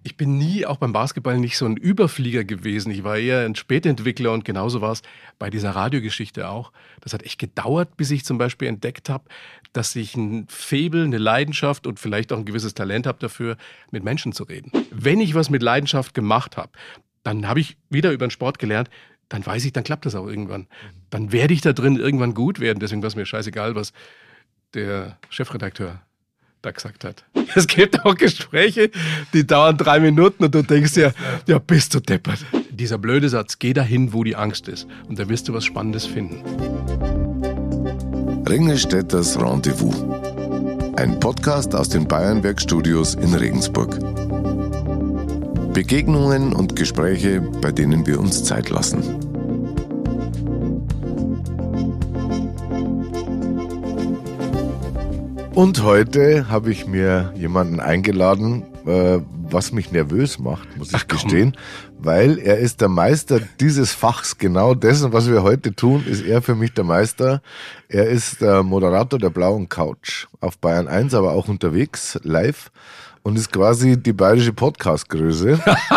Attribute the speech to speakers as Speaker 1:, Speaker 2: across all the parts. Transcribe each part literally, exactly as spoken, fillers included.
Speaker 1: Ich bin nie, auch beim Basketball, nicht so ein Überflieger gewesen. Ich war eher ein Spätentwickler und genauso war es bei dieser Radiogeschichte auch. Das hat echt gedauert, bis ich zum Beispiel entdeckt habe, dass ich ein Faible, eine Leidenschaft und vielleicht auch ein gewisses Talent habe dafür, mit Menschen zu reden. Wenn ich was mit Leidenschaft gemacht habe, dann habe ich wieder über den Sport gelernt, dann weiß ich, dann klappt das auch irgendwann. Dann werde ich da drin irgendwann gut werden. Deswegen war es mir scheißegal, was der Chefredakteur da gesagt hat. Es gibt auch Gespräche, die dauern drei Minuten und du denkst dir, ja, bist du deppert. Dieser blöde Satz, geh dahin, wo die Angst ist und da wirst du was Spannendes finden.
Speaker 2: Ringelstädters Rendezvous. Ein Podcast aus den Bayernwerk-Studios in Regensburg. Begegnungen und Gespräche, bei denen wir uns Zeit lassen. Und heute habe ich mir jemanden eingeladen, äh, was mich nervös macht, muss ich Ach, gestehen, weil er ist der Meister dieses Fachs. Genau dessen, was wir heute tun, ist er für mich der Meister. Er ist der Moderator der Blauen Couch auf Bayern eins, aber auch unterwegs, live. Und ist quasi die bayerische Podcast-Größe.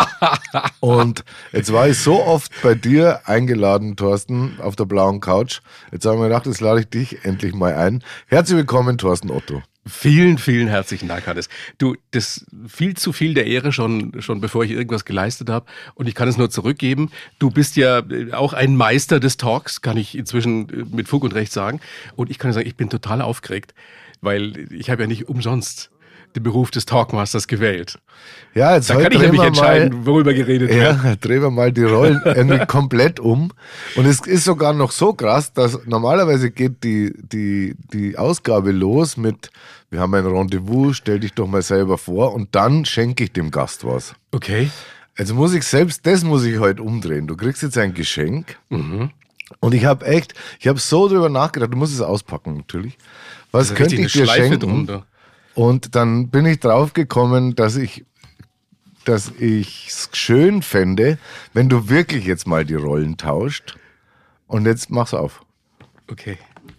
Speaker 2: Und jetzt war ich so oft bei dir eingeladen, Thorsten, auf der Blauen Couch. Jetzt habe ich mir gedacht, jetzt lade ich dich endlich mal ein. Herzlich willkommen, Thorsten Otto.
Speaker 1: Vielen, vielen herzlichen Dank, Hannes. Du, das viel zu viel der Ehre schon, schon bevor ich irgendwas geleistet habe. Und ich kann es nur zurückgeben. Du bist ja auch ein Meister des Talks, kann ich inzwischen mit Fug und Recht sagen. Und ich kann sagen, ich bin total aufgeregt, weil ich habe ja nicht umsonst den Beruf des Talkmasters gewählt.
Speaker 2: Ja, jetzt
Speaker 1: da kann ich nämlich entscheiden, mal, worüber geredet wird.
Speaker 2: Ja, drehen wir mal die Rollen irgendwie komplett um. Und es ist sogar noch so krass, dass normalerweise geht die, die, die Ausgabe los mit, wir haben ein Rendezvous, stell dich doch mal selber vor und dann schenke ich dem Gast was.
Speaker 1: Okay.
Speaker 2: Also muss ich selbst, das muss ich heute umdrehen. Du kriegst jetzt ein Geschenk.
Speaker 1: Mhm.
Speaker 2: Und ich habe echt, ich habe so drüber nachgedacht, du musst es auspacken natürlich. Was
Speaker 1: also
Speaker 2: könnte ich dir
Speaker 1: Schleife
Speaker 2: schenken?
Speaker 1: Drunter.
Speaker 2: Und dann bin ich drauf gekommen, dass ich dass ich es schön fände, wenn du wirklich jetzt mal die Rollen tauscht. Und jetzt mach's auf.
Speaker 1: Okay.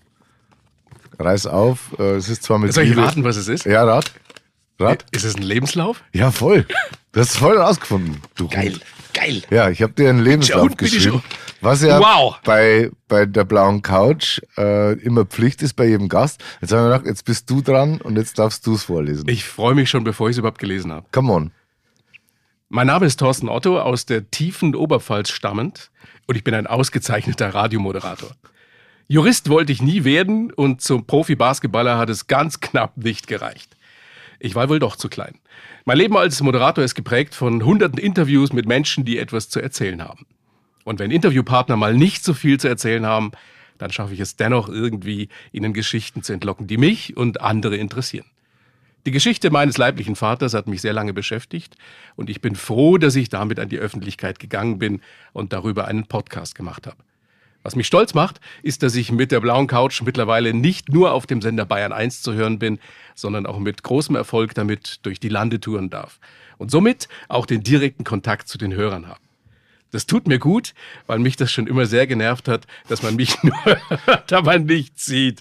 Speaker 2: Reiß auf. Es ist zwar mit
Speaker 1: Soll ich
Speaker 2: Liebe.
Speaker 1: raten, was es ist?
Speaker 2: Ja, rat. Rat.
Speaker 1: Ist es ein Lebenslauf?
Speaker 2: Ja, voll. Du hast es voll rausgefunden. Du
Speaker 1: Geil,
Speaker 2: Hund.
Speaker 1: geil.
Speaker 2: Ja, ich habe dir einen Lebenslauf
Speaker 1: Bitte,
Speaker 2: geschrieben.
Speaker 1: bitte
Speaker 2: Was ja
Speaker 1: wow.
Speaker 2: bei, bei der Blauen Couch äh, immer Pflicht ist bei jedem Gast. Jetzt haben wir gedacht, jetzt bist du dran und jetzt darfst du es vorlesen.
Speaker 1: Ich freue mich schon, bevor ich es überhaupt gelesen habe.
Speaker 2: Come on.
Speaker 1: Mein Name ist Thorsten Otto, aus der tiefen Oberpfalz stammend und ich bin ein ausgezeichneter Radiomoderator. Jurist wollte ich nie werden und zum Profi-Basketballer hat es ganz knapp nicht gereicht. Ich war wohl doch zu klein. Mein Leben als Moderator ist geprägt von hunderten Interviews mit Menschen, die etwas zu erzählen haben. Und wenn Interviewpartner mal nicht so viel zu erzählen haben, dann schaffe ich es dennoch irgendwie, ihnen Geschichten zu entlocken, die mich und andere interessieren. Die Geschichte meines leiblichen Vaters hat mich sehr lange beschäftigt und ich bin froh, dass ich damit an die Öffentlichkeit gegangen bin und darüber einen Podcast gemacht habe. Was mich stolz macht, ist, dass ich mit der Blauen Couch mittlerweile nicht nur auf dem Sender Bayern eins zu hören bin, sondern auch mit großem Erfolg damit durch die Lande touren darf. Und somit auch den direkten Kontakt zu den Hörern habe. Das tut mir gut, weil mich das schon immer sehr genervt hat, dass man mich nur hört, aber nicht sieht.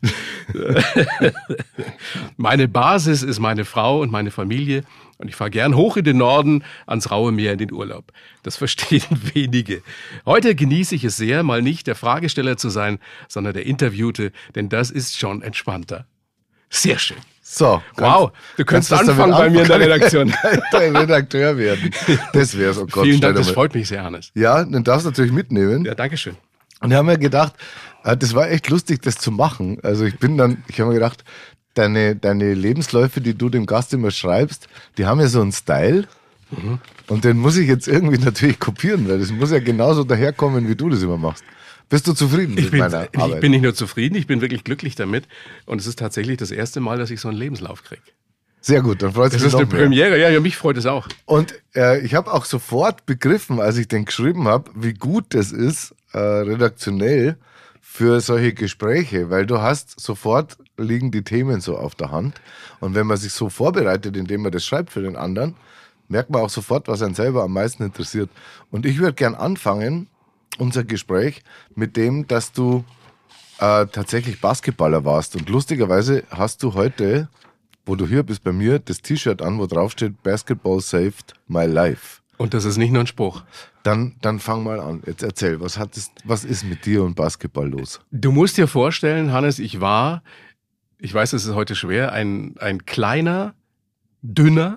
Speaker 1: Meine Basis ist meine Frau und meine Familie und ich fahre gern hoch in den Norden ans raue Meer in den Urlaub. Das verstehen wenige. Heute genieße ich es sehr, mal nicht der Fragesteller zu sein, sondern der Interviewte, denn das ist schon entspannter. Sehr schön.
Speaker 2: So,
Speaker 1: wow, du könntest anfangen bei mir in der Redaktion.
Speaker 2: Dein Redakteur werden. Das wär's, oh Gott.
Speaker 1: Vielen Dank, das freut mich sehr, Hannes.
Speaker 2: Ja, dann darfst du natürlich mitnehmen.
Speaker 1: Ja, danke schön.
Speaker 2: Und wir haben ja gedacht, das war echt lustig, das zu machen. Also ich bin dann, ich habe mir gedacht, deine, deine Lebensläufe, die du dem Gast immer schreibst, die haben ja so einen Style. Mhm. Und den muss ich jetzt irgendwie natürlich kopieren, weil das muss ja genauso daherkommen, wie du das immer machst. Bist du zufrieden
Speaker 1: ich
Speaker 2: mit
Speaker 1: bin,
Speaker 2: meiner Arbeit?
Speaker 1: Ich bin nicht nur zufrieden, ich bin wirklich glücklich damit. Und es ist tatsächlich das erste Mal, dass ich so einen Lebenslauf kriege.
Speaker 2: Sehr gut, dann freut es mich
Speaker 1: noch mehr. Das ist eine Premiere, ja, ja, mich freut es auch.
Speaker 2: Und äh, ich habe auch sofort begriffen, als ich den geschrieben habe, wie gut das ist, äh, redaktionell für solche Gespräche, weil du hast sofort liegen die Themen so auf der Hand. Und wenn man sich so vorbereitet, indem man das schreibt für den anderen, merkt man auch sofort, was einen selber am meisten interessiert. Und ich würde gern anfangen, unser Gespräch mit dem, dass du äh, tatsächlich Basketballer warst. Und lustigerweise hast du heute wo du hier bist, bei mir das T-Shirt an, wo drauf steht, Basketball saved my life.
Speaker 1: Und das ist nicht nur ein Spruch.
Speaker 2: Dann, dann fang mal an. Jetzt erzähl, was, hat es, was ist mit dir und Basketball los?
Speaker 1: Du musst dir vorstellen, Hannes, ich war, ich weiß, es ist heute schwer, ein, ein kleiner, dünner,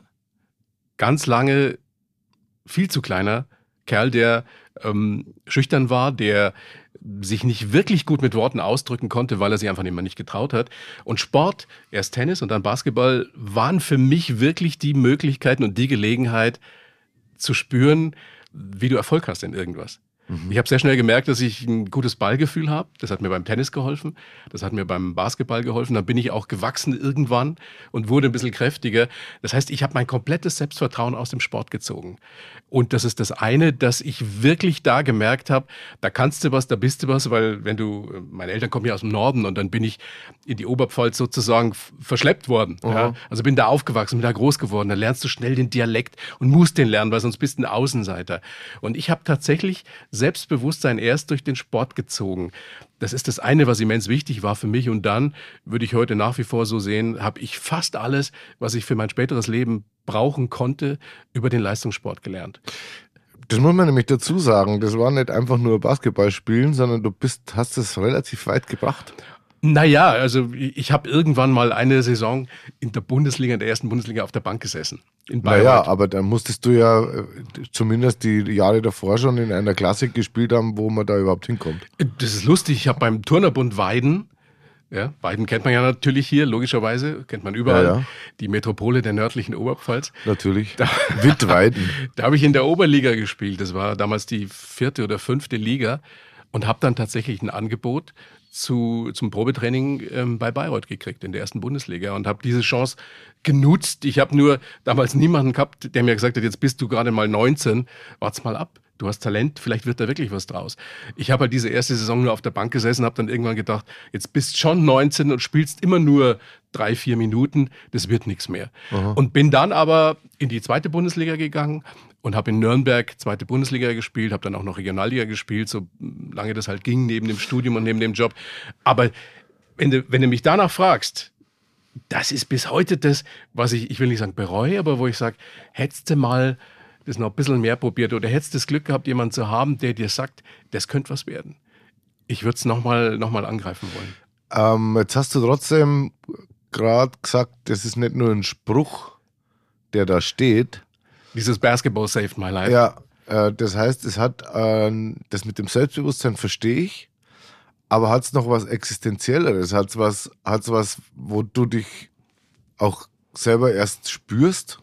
Speaker 1: ganz lange, viel zu kleiner Kerl, der ähm, schüchtern war, der sich nicht wirklich gut mit Worten ausdrücken konnte, weil er sich einfach immer nicht getraut hat. Und Sport, erst Tennis und dann Basketball, waren für mich wirklich die Möglichkeiten und die Gelegenheit zu spüren, wie du Erfolg hast in irgendwas. Mhm. Ich habe sehr schnell gemerkt, dass ich ein gutes Ballgefühl habe. Das hat mir beim Tennis geholfen. Das hat mir beim Basketball geholfen. Dann bin ich auch gewachsen irgendwann und wurde ein bisschen kräftiger. Das heißt, ich habe mein komplettes Selbstvertrauen aus dem Sport gezogen. Und das ist das eine, dass ich wirklich da gemerkt habe, da kannst du was, da bist du was, weil wenn du, meine Eltern kommen ja aus dem Norden und dann bin ich in die Oberpfalz sozusagen verschleppt worden. Ja? Also bin da aufgewachsen, bin da groß geworden. Da lernst du schnell den Dialekt und musst den lernen, weil sonst bist du ein Außenseiter. Und ich habe tatsächlich Selbstbewusstsein erst durch den Sport gezogen. Das ist das eine, was immens wichtig war für mich. Und dann würde ich heute nach wie vor so sehen, habe ich fast alles, was ich für mein späteres Leben brauchen konnte, über den Leistungssport gelernt.
Speaker 2: Das muss man nämlich dazu sagen. Das war nicht einfach nur Basketball spielen, sondern du bist, hast es relativ weit gebracht.
Speaker 1: Naja, also ich habe irgendwann mal eine Saison in der Bundesliga, in der ersten Bundesliga auf der Bank gesessen. In Bayreuth. Naja,
Speaker 2: aber dann musstest du ja zumindest die Jahre davor schon in einer Klasse gespielt haben, wo man da überhaupt hinkommt.
Speaker 1: Das ist lustig. Ich habe beim Turnerbund Weiden, ja, Weiden kennt man ja natürlich hier, logischerweise, kennt man überall, ja, ja. Die Metropole der nördlichen Oberpfalz.
Speaker 2: Natürlich, da, Wittweiden.
Speaker 1: Da habe ich in der Oberliga gespielt. Das war damals die vierte oder fünfte Liga und habe dann tatsächlich ein Angebot Zu, zum Probetraining ähm, bei Bayreuth gekriegt in der ersten Bundesliga und habe diese Chance genutzt. Ich habe nur damals niemanden gehabt, der mir gesagt hat, jetzt bist du gerade mal neunzehn, wart's mal ab. Du hast Talent, vielleicht wird da wirklich was draus. Ich habe halt diese erste Saison nur auf der Bank gesessen, habe dann irgendwann gedacht, jetzt bist schon neunzehn und spielst immer nur drei, vier Minuten, das wird nichts mehr. Aha. Und bin dann aber in die zweite Bundesliga gegangen und habe in Nürnberg zweite Bundesliga gespielt, habe dann auch noch Regionalliga gespielt, so lange das halt ging, neben dem Studium und neben dem Job. Aber wenn du, wenn du mich danach fragst, das ist bis heute das, was ich, ich will nicht sagen bereue, aber wo ich sage, hättest du mal das noch ein bisschen mehr probiert oder hättest du das Glück gehabt, jemanden zu haben, der dir sagt, das könnte was werden. Ich würde es nochmal noch mal angreifen wollen.
Speaker 2: Ähm, jetzt hast du trotzdem gerade gesagt, das ist nicht nur ein Spruch, der da steht.
Speaker 1: Dieses Basketball saved my life.
Speaker 2: Ja, äh, das heißt, es hat, äh, das mit dem Selbstbewusstsein verstehe ich, aber hat es noch was Existenzielleres? Hat es was, hat's was, wo du dich auch selber erst spürst?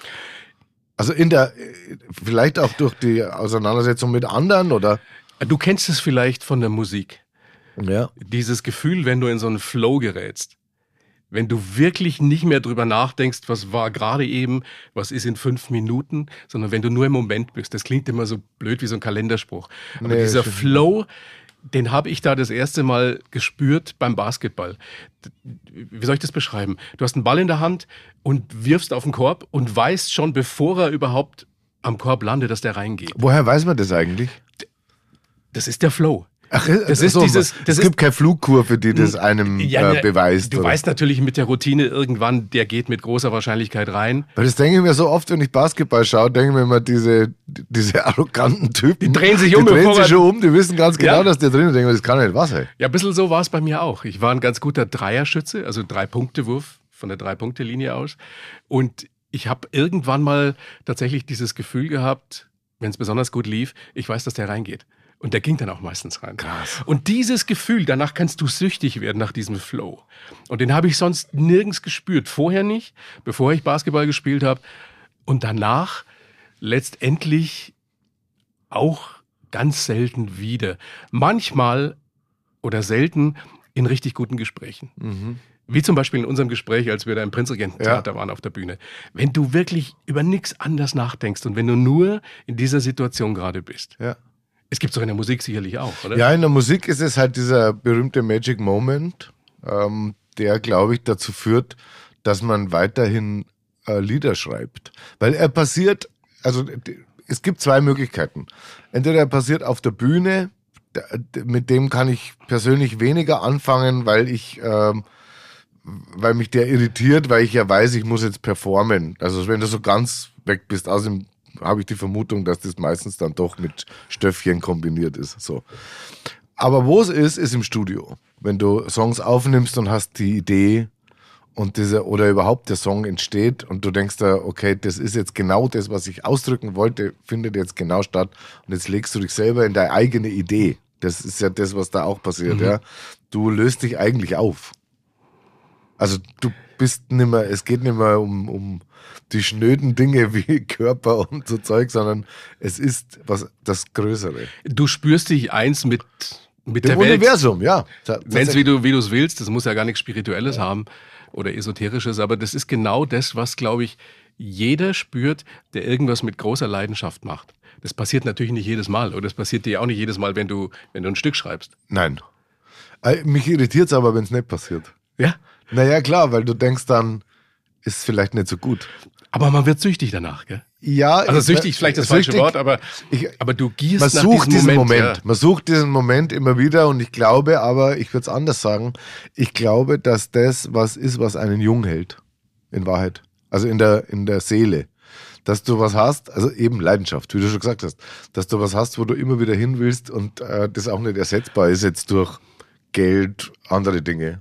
Speaker 2: Also in der, vielleicht auch durch die Auseinandersetzung mit anderen, oder?
Speaker 1: Du kennst es vielleicht von der Musik.
Speaker 2: Ja.
Speaker 1: Dieses Gefühl, wenn du in so einen Flow gerätst. Wenn du wirklich nicht mehr drüber nachdenkst, was war gerade eben, was ist in fünf Minuten, sondern wenn du nur im Moment bist. Das klingt immer so blöd wie so ein Kalenderspruch. Aber nee, dieser Flow, den habe ich da das erste Mal gespürt beim Basketball. Wie soll ich das beschreiben? Du hast einen Ball in der Hand und wirfst auf den Korb und weißt schon, bevor er überhaupt am Korb landet, dass der reingeht.
Speaker 2: Woher weiß man das eigentlich?
Speaker 1: Das ist der Flow.
Speaker 2: Ach, das ist so, dieses, das es gibt ist, keine Flugkurve, die das einem
Speaker 1: ja,
Speaker 2: äh, beweist.
Speaker 1: Du
Speaker 2: oder?
Speaker 1: weißt natürlich mit der Routine irgendwann, der geht mit großer Wahrscheinlichkeit rein.
Speaker 2: Weil das denke ich mir so oft, wenn ich Basketball schaue, denke ich mir immer, diese, diese arroganten Typen,
Speaker 1: die drehen sich um.
Speaker 2: Die drehen sich schon um, die wissen ganz genau, ja, dass der drin ist. Denke ich mir, das kann nicht was, ey.
Speaker 1: Ja, ein bisschen so war es bei mir auch. Ich war ein ganz guter Dreierschütze, also Drei-Punkte-Wurf von der Drei-Punkte-Linie aus. Und ich habe irgendwann mal tatsächlich dieses Gefühl gehabt, wenn es besonders gut lief, ich weiß, dass der reingeht. Und der ging dann auch meistens rein.
Speaker 2: Krass.
Speaker 1: Und dieses Gefühl, danach kannst du süchtig werden nach diesem Flow. Und den habe ich sonst nirgends gespürt. Vorher nicht, bevor ich Basketball gespielt habe. Und danach letztendlich auch ganz selten wieder. Manchmal oder selten in richtig guten Gesprächen. Mhm. Wie zum Beispiel in unserem Gespräch, als wir da im Prinzregententheater ja. waren auf der Bühne. Wenn du wirklich über nichts anderes nachdenkst und wenn du nur in dieser Situation gerade bist.
Speaker 2: Ja.
Speaker 1: Es gibt es doch in der Musik sicherlich auch, oder?
Speaker 2: Ja, in der Musik ist es halt dieser berühmte Magic Moment, ähm, der, glaube ich, dazu führt, dass man weiterhin äh, Lieder schreibt. Weil er passiert, also es gibt zwei Möglichkeiten. Entweder er passiert auf der Bühne, mit dem kann ich persönlich weniger anfangen, weil ich ähm, weil mich der irritiert, weil ich ja weiß, ich muss jetzt performen. Also wenn du so ganz weg bist, außerdem habe ich die Vermutung, dass das meistens dann doch mit Stöffchen kombiniert ist. So. Aber wo es ist, ist im Studio. Wenn du Songs aufnimmst und hast die Idee und diese, oder überhaupt der Song entsteht und du denkst da, okay, das ist jetzt genau das, was ich ausdrücken wollte, findet jetzt genau statt und jetzt legst du dich selber in deine eigene Idee. Das ist ja das, was da auch passiert. Mhm. Ja. Du löst dich eigentlich auf. Also du bist nicht mehr, es geht nicht mehr um, um die schnöden Dinge wie Körper und so Zeug, sondern es ist was das Größere.
Speaker 1: Du spürst dich eins mit, mit
Speaker 2: Dem
Speaker 1: der Welt.
Speaker 2: Universum, ja.
Speaker 1: Nenn's wie du wie du es willst, das muss ja gar nichts Spirituelles ja. haben oder Esoterisches, aber das ist genau das, was, glaube ich, jeder spürt, der irgendwas mit großer Leidenschaft macht. Das passiert natürlich nicht jedes Mal oder das passiert dir auch nicht jedes Mal, wenn du, wenn du ein Stück schreibst.
Speaker 2: Nein. Mich irritiert es aber, wenn es nicht passiert.
Speaker 1: Ja?
Speaker 2: Naja, klar, weil du denkst dann, ist vielleicht nicht so gut.
Speaker 1: Aber man wird süchtig danach, gell?
Speaker 2: Ja.
Speaker 1: Also süchtig ist vielleicht das
Speaker 2: süchtig,
Speaker 1: falsche Wort, aber,
Speaker 2: ich,
Speaker 1: aber du gierst
Speaker 2: man
Speaker 1: nach
Speaker 2: sucht
Speaker 1: diesem
Speaker 2: diesen
Speaker 1: Moment.
Speaker 2: Moment.
Speaker 1: Ja.
Speaker 2: Man sucht diesen Moment immer wieder und ich glaube aber, ich würde es anders sagen, ich glaube, dass das was ist, was einen jung hält. In Wahrheit. Also in der, in der Seele. Dass du was hast, also eben Leidenschaft, wie du schon gesagt hast, dass du was hast, wo du immer wieder hin willst und äh, das auch nicht ersetzbar ist jetzt durch Geld, andere Dinge.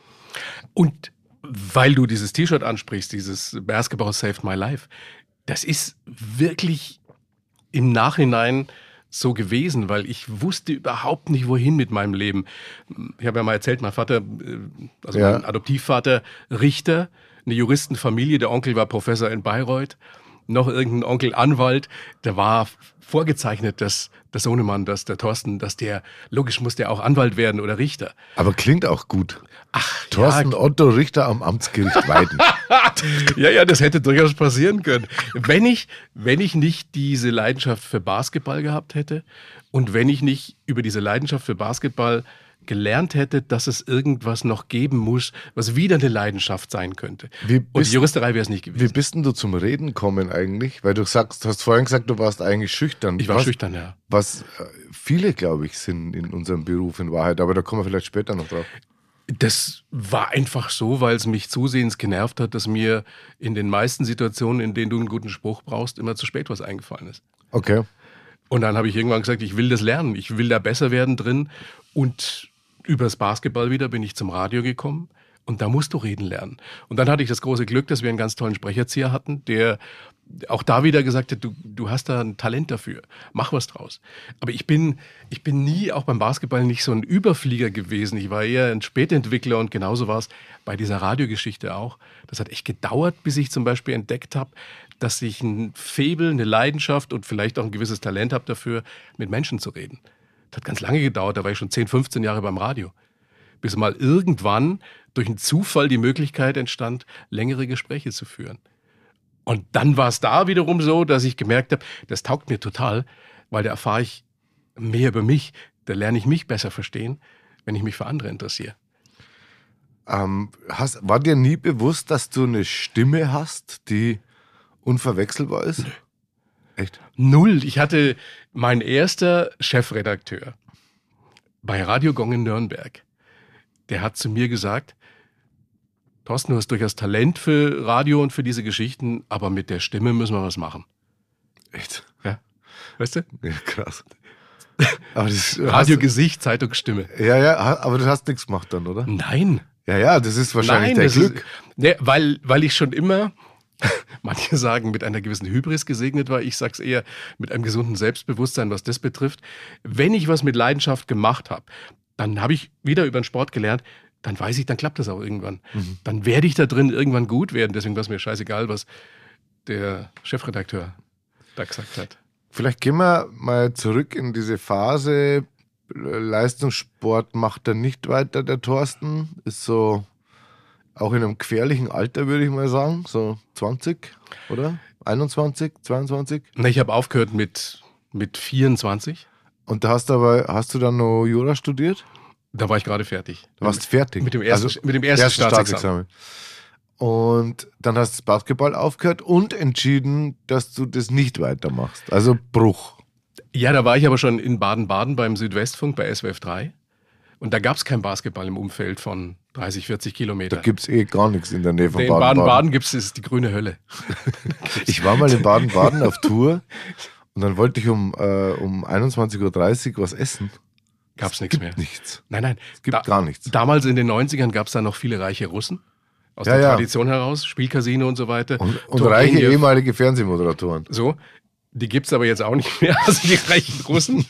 Speaker 1: Und weil du dieses T-Shirt ansprichst, dieses Basketball Saved My Life, das ist wirklich im Nachhinein so gewesen, weil ich wusste überhaupt nicht, wohin mit meinem Leben. Ich habe ja mal erzählt, mein Vater, also ja. mein Adoptivvater, Richter, eine Juristenfamilie, der Onkel war Professor in Bayreuth, noch irgendein Onkel Anwalt, der war vorgezeichnet, dass der Sohnemann, dass der Thorsten, dass der, logisch muss der auch Anwalt werden oder Richter.
Speaker 2: Aber klingt auch gut.
Speaker 1: Ach,
Speaker 2: Thorsten
Speaker 1: ja.
Speaker 2: Otto, Richter am Amtsgericht Weiden.
Speaker 1: ja, ja, das hätte durchaus passieren können. Wenn ich, wenn ich nicht diese Leidenschaft für Basketball gehabt hätte und wenn ich nicht über diese Leidenschaft für Basketball gelernt hätte, dass es irgendwas noch geben muss, was wieder eine Leidenschaft sein könnte.
Speaker 2: Wie bist,
Speaker 1: und die Juristerei wäre es nicht gewesen.
Speaker 2: Wie bist denn du zum Reden kommen eigentlich? Weil du sagst, hast vorhin gesagt, du warst eigentlich schüchtern.
Speaker 1: Ich war
Speaker 2: was,
Speaker 1: schüchtern, ja.
Speaker 2: Was viele, glaube ich, sind in unserem Beruf in Wahrheit, aber da kommen wir vielleicht später noch drauf.
Speaker 1: Das war einfach so, weil es mich zusehends genervt hat, dass mir in den meisten Situationen, in denen du einen guten Spruch brauchst, immer zu spät was eingefallen ist.
Speaker 2: Okay.
Speaker 1: Und dann habe ich irgendwann gesagt, ich will das lernen, ich will da besser werden drin. Und übers Basketball wieder bin ich zum Radio gekommen und da musst du reden lernen. Und dann hatte ich das große Glück, dass wir einen ganz tollen Sprecherzieher hatten, der auch da wieder gesagt hat, du, du hast da ein Talent dafür, mach was draus. Aber ich bin, ich bin nie, auch beim Basketball, nicht so ein Überflieger gewesen. Ich war eher ein Spätentwickler und genauso war es bei dieser Radiogeschichte auch. Das hat echt gedauert, bis ich zum Beispiel entdeckt habe, dass ich ein Faible, eine Leidenschaft und vielleicht auch ein gewisses Talent habe dafür, mit Menschen zu reden. Das hat ganz lange gedauert, da war ich schon zehn, fünfzehn Jahre beim Radio. Bis mal irgendwann durch einen Zufall die Möglichkeit entstand, längere Gespräche zu führen. Und dann war es da wiederum so, dass ich gemerkt habe, das taugt mir total, weil da erfahre ich mehr über mich, da lerne ich mich besser verstehen, wenn ich mich für andere interessiere.
Speaker 2: Ähm, hast, war dir nie bewusst, dass du eine Stimme hast, die unverwechselbar ist?
Speaker 1: Nö.
Speaker 2: Echt?
Speaker 1: Null. Ich hatte mein erster Chefredakteur bei Radio Gong in Nürnberg. Der hat zu mir gesagt, Thorsten, du hast durchaus Talent für Radio und für diese Geschichten, aber mit der Stimme müssen wir was machen.
Speaker 2: Echt?
Speaker 1: Ja. Weißt du?
Speaker 2: Ja, krass. Aber das
Speaker 1: Radio-Gesicht, Zeitungsstimme.
Speaker 2: Ja, ja, aber du hast nichts gemacht dann, oder?
Speaker 1: Nein.
Speaker 2: Ja, ja, das ist wahrscheinlich
Speaker 1: Nein,
Speaker 2: dein
Speaker 1: das
Speaker 2: Glück.
Speaker 1: Ist, ne, weil, weil ich schon immer, manche sagen, mit einer gewissen Hybris gesegnet war. Ich sag's eher mit einem gesunden Selbstbewusstsein, was das betrifft. Wenn ich was mit Leidenschaft gemacht habe, dann habe ich wieder über den Sport gelernt, dann weiß ich, dann klappt das auch irgendwann. Mhm. Dann werde ich da drin irgendwann gut werden. Deswegen war es mir scheißegal, was der Chefredakteur da gesagt hat.
Speaker 2: Vielleicht gehen wir mal zurück in diese Phase. Leistungssport macht er nicht weiter, der Thorsten. Ist so auch in einem gefährlichen Alter, würde ich mal sagen. So zwanzig, oder? einundzwanzig, zweiundzwanzig?
Speaker 1: Na, ich habe aufgehört mit, mit vierundzwanzig.
Speaker 2: Und da hast du aber, hast du dann noch Jura studiert?
Speaker 1: Da war ich gerade fertig.
Speaker 2: Du warst fertig?
Speaker 1: Mit dem ersten,
Speaker 2: also,
Speaker 1: mit dem ersten, ersten Staatsexamen.
Speaker 2: Staatsexamen. Und dann hast du das Basketball aufgehört und entschieden, dass du das nicht weitermachst. Also Bruch.
Speaker 1: Ja, da war ich aber schon in Baden-Baden beim Südwestfunk bei S W F drei. Und da gab es kein Basketball im Umfeld von dreißig, vierzig Kilometer.
Speaker 2: Da gibt es eh gar nichts in der Nähe von
Speaker 1: in
Speaker 2: Baden-Baden.
Speaker 1: In Baden-Baden gibt es die grüne Hölle.
Speaker 2: Ich war mal in Baden-Baden auf Tour und dann wollte ich um, äh, um einundzwanzig Uhr dreißig was essen.
Speaker 1: Gab es nichts mehr.
Speaker 2: Nichts.
Speaker 1: Nein, nein.
Speaker 2: Es gibt
Speaker 1: da,
Speaker 2: gar nichts.
Speaker 1: Damals in den neunzigern gab es da noch viele reiche Russen. Aus
Speaker 2: Ja,
Speaker 1: der
Speaker 2: ja.
Speaker 1: Tradition heraus, Spielcasino und so weiter.
Speaker 2: Und, und
Speaker 1: Turgenev.
Speaker 2: reiche ehemalige Fernsehmoderatoren.
Speaker 1: So, die gibt es aber jetzt auch nicht mehr, also die reichen Russen.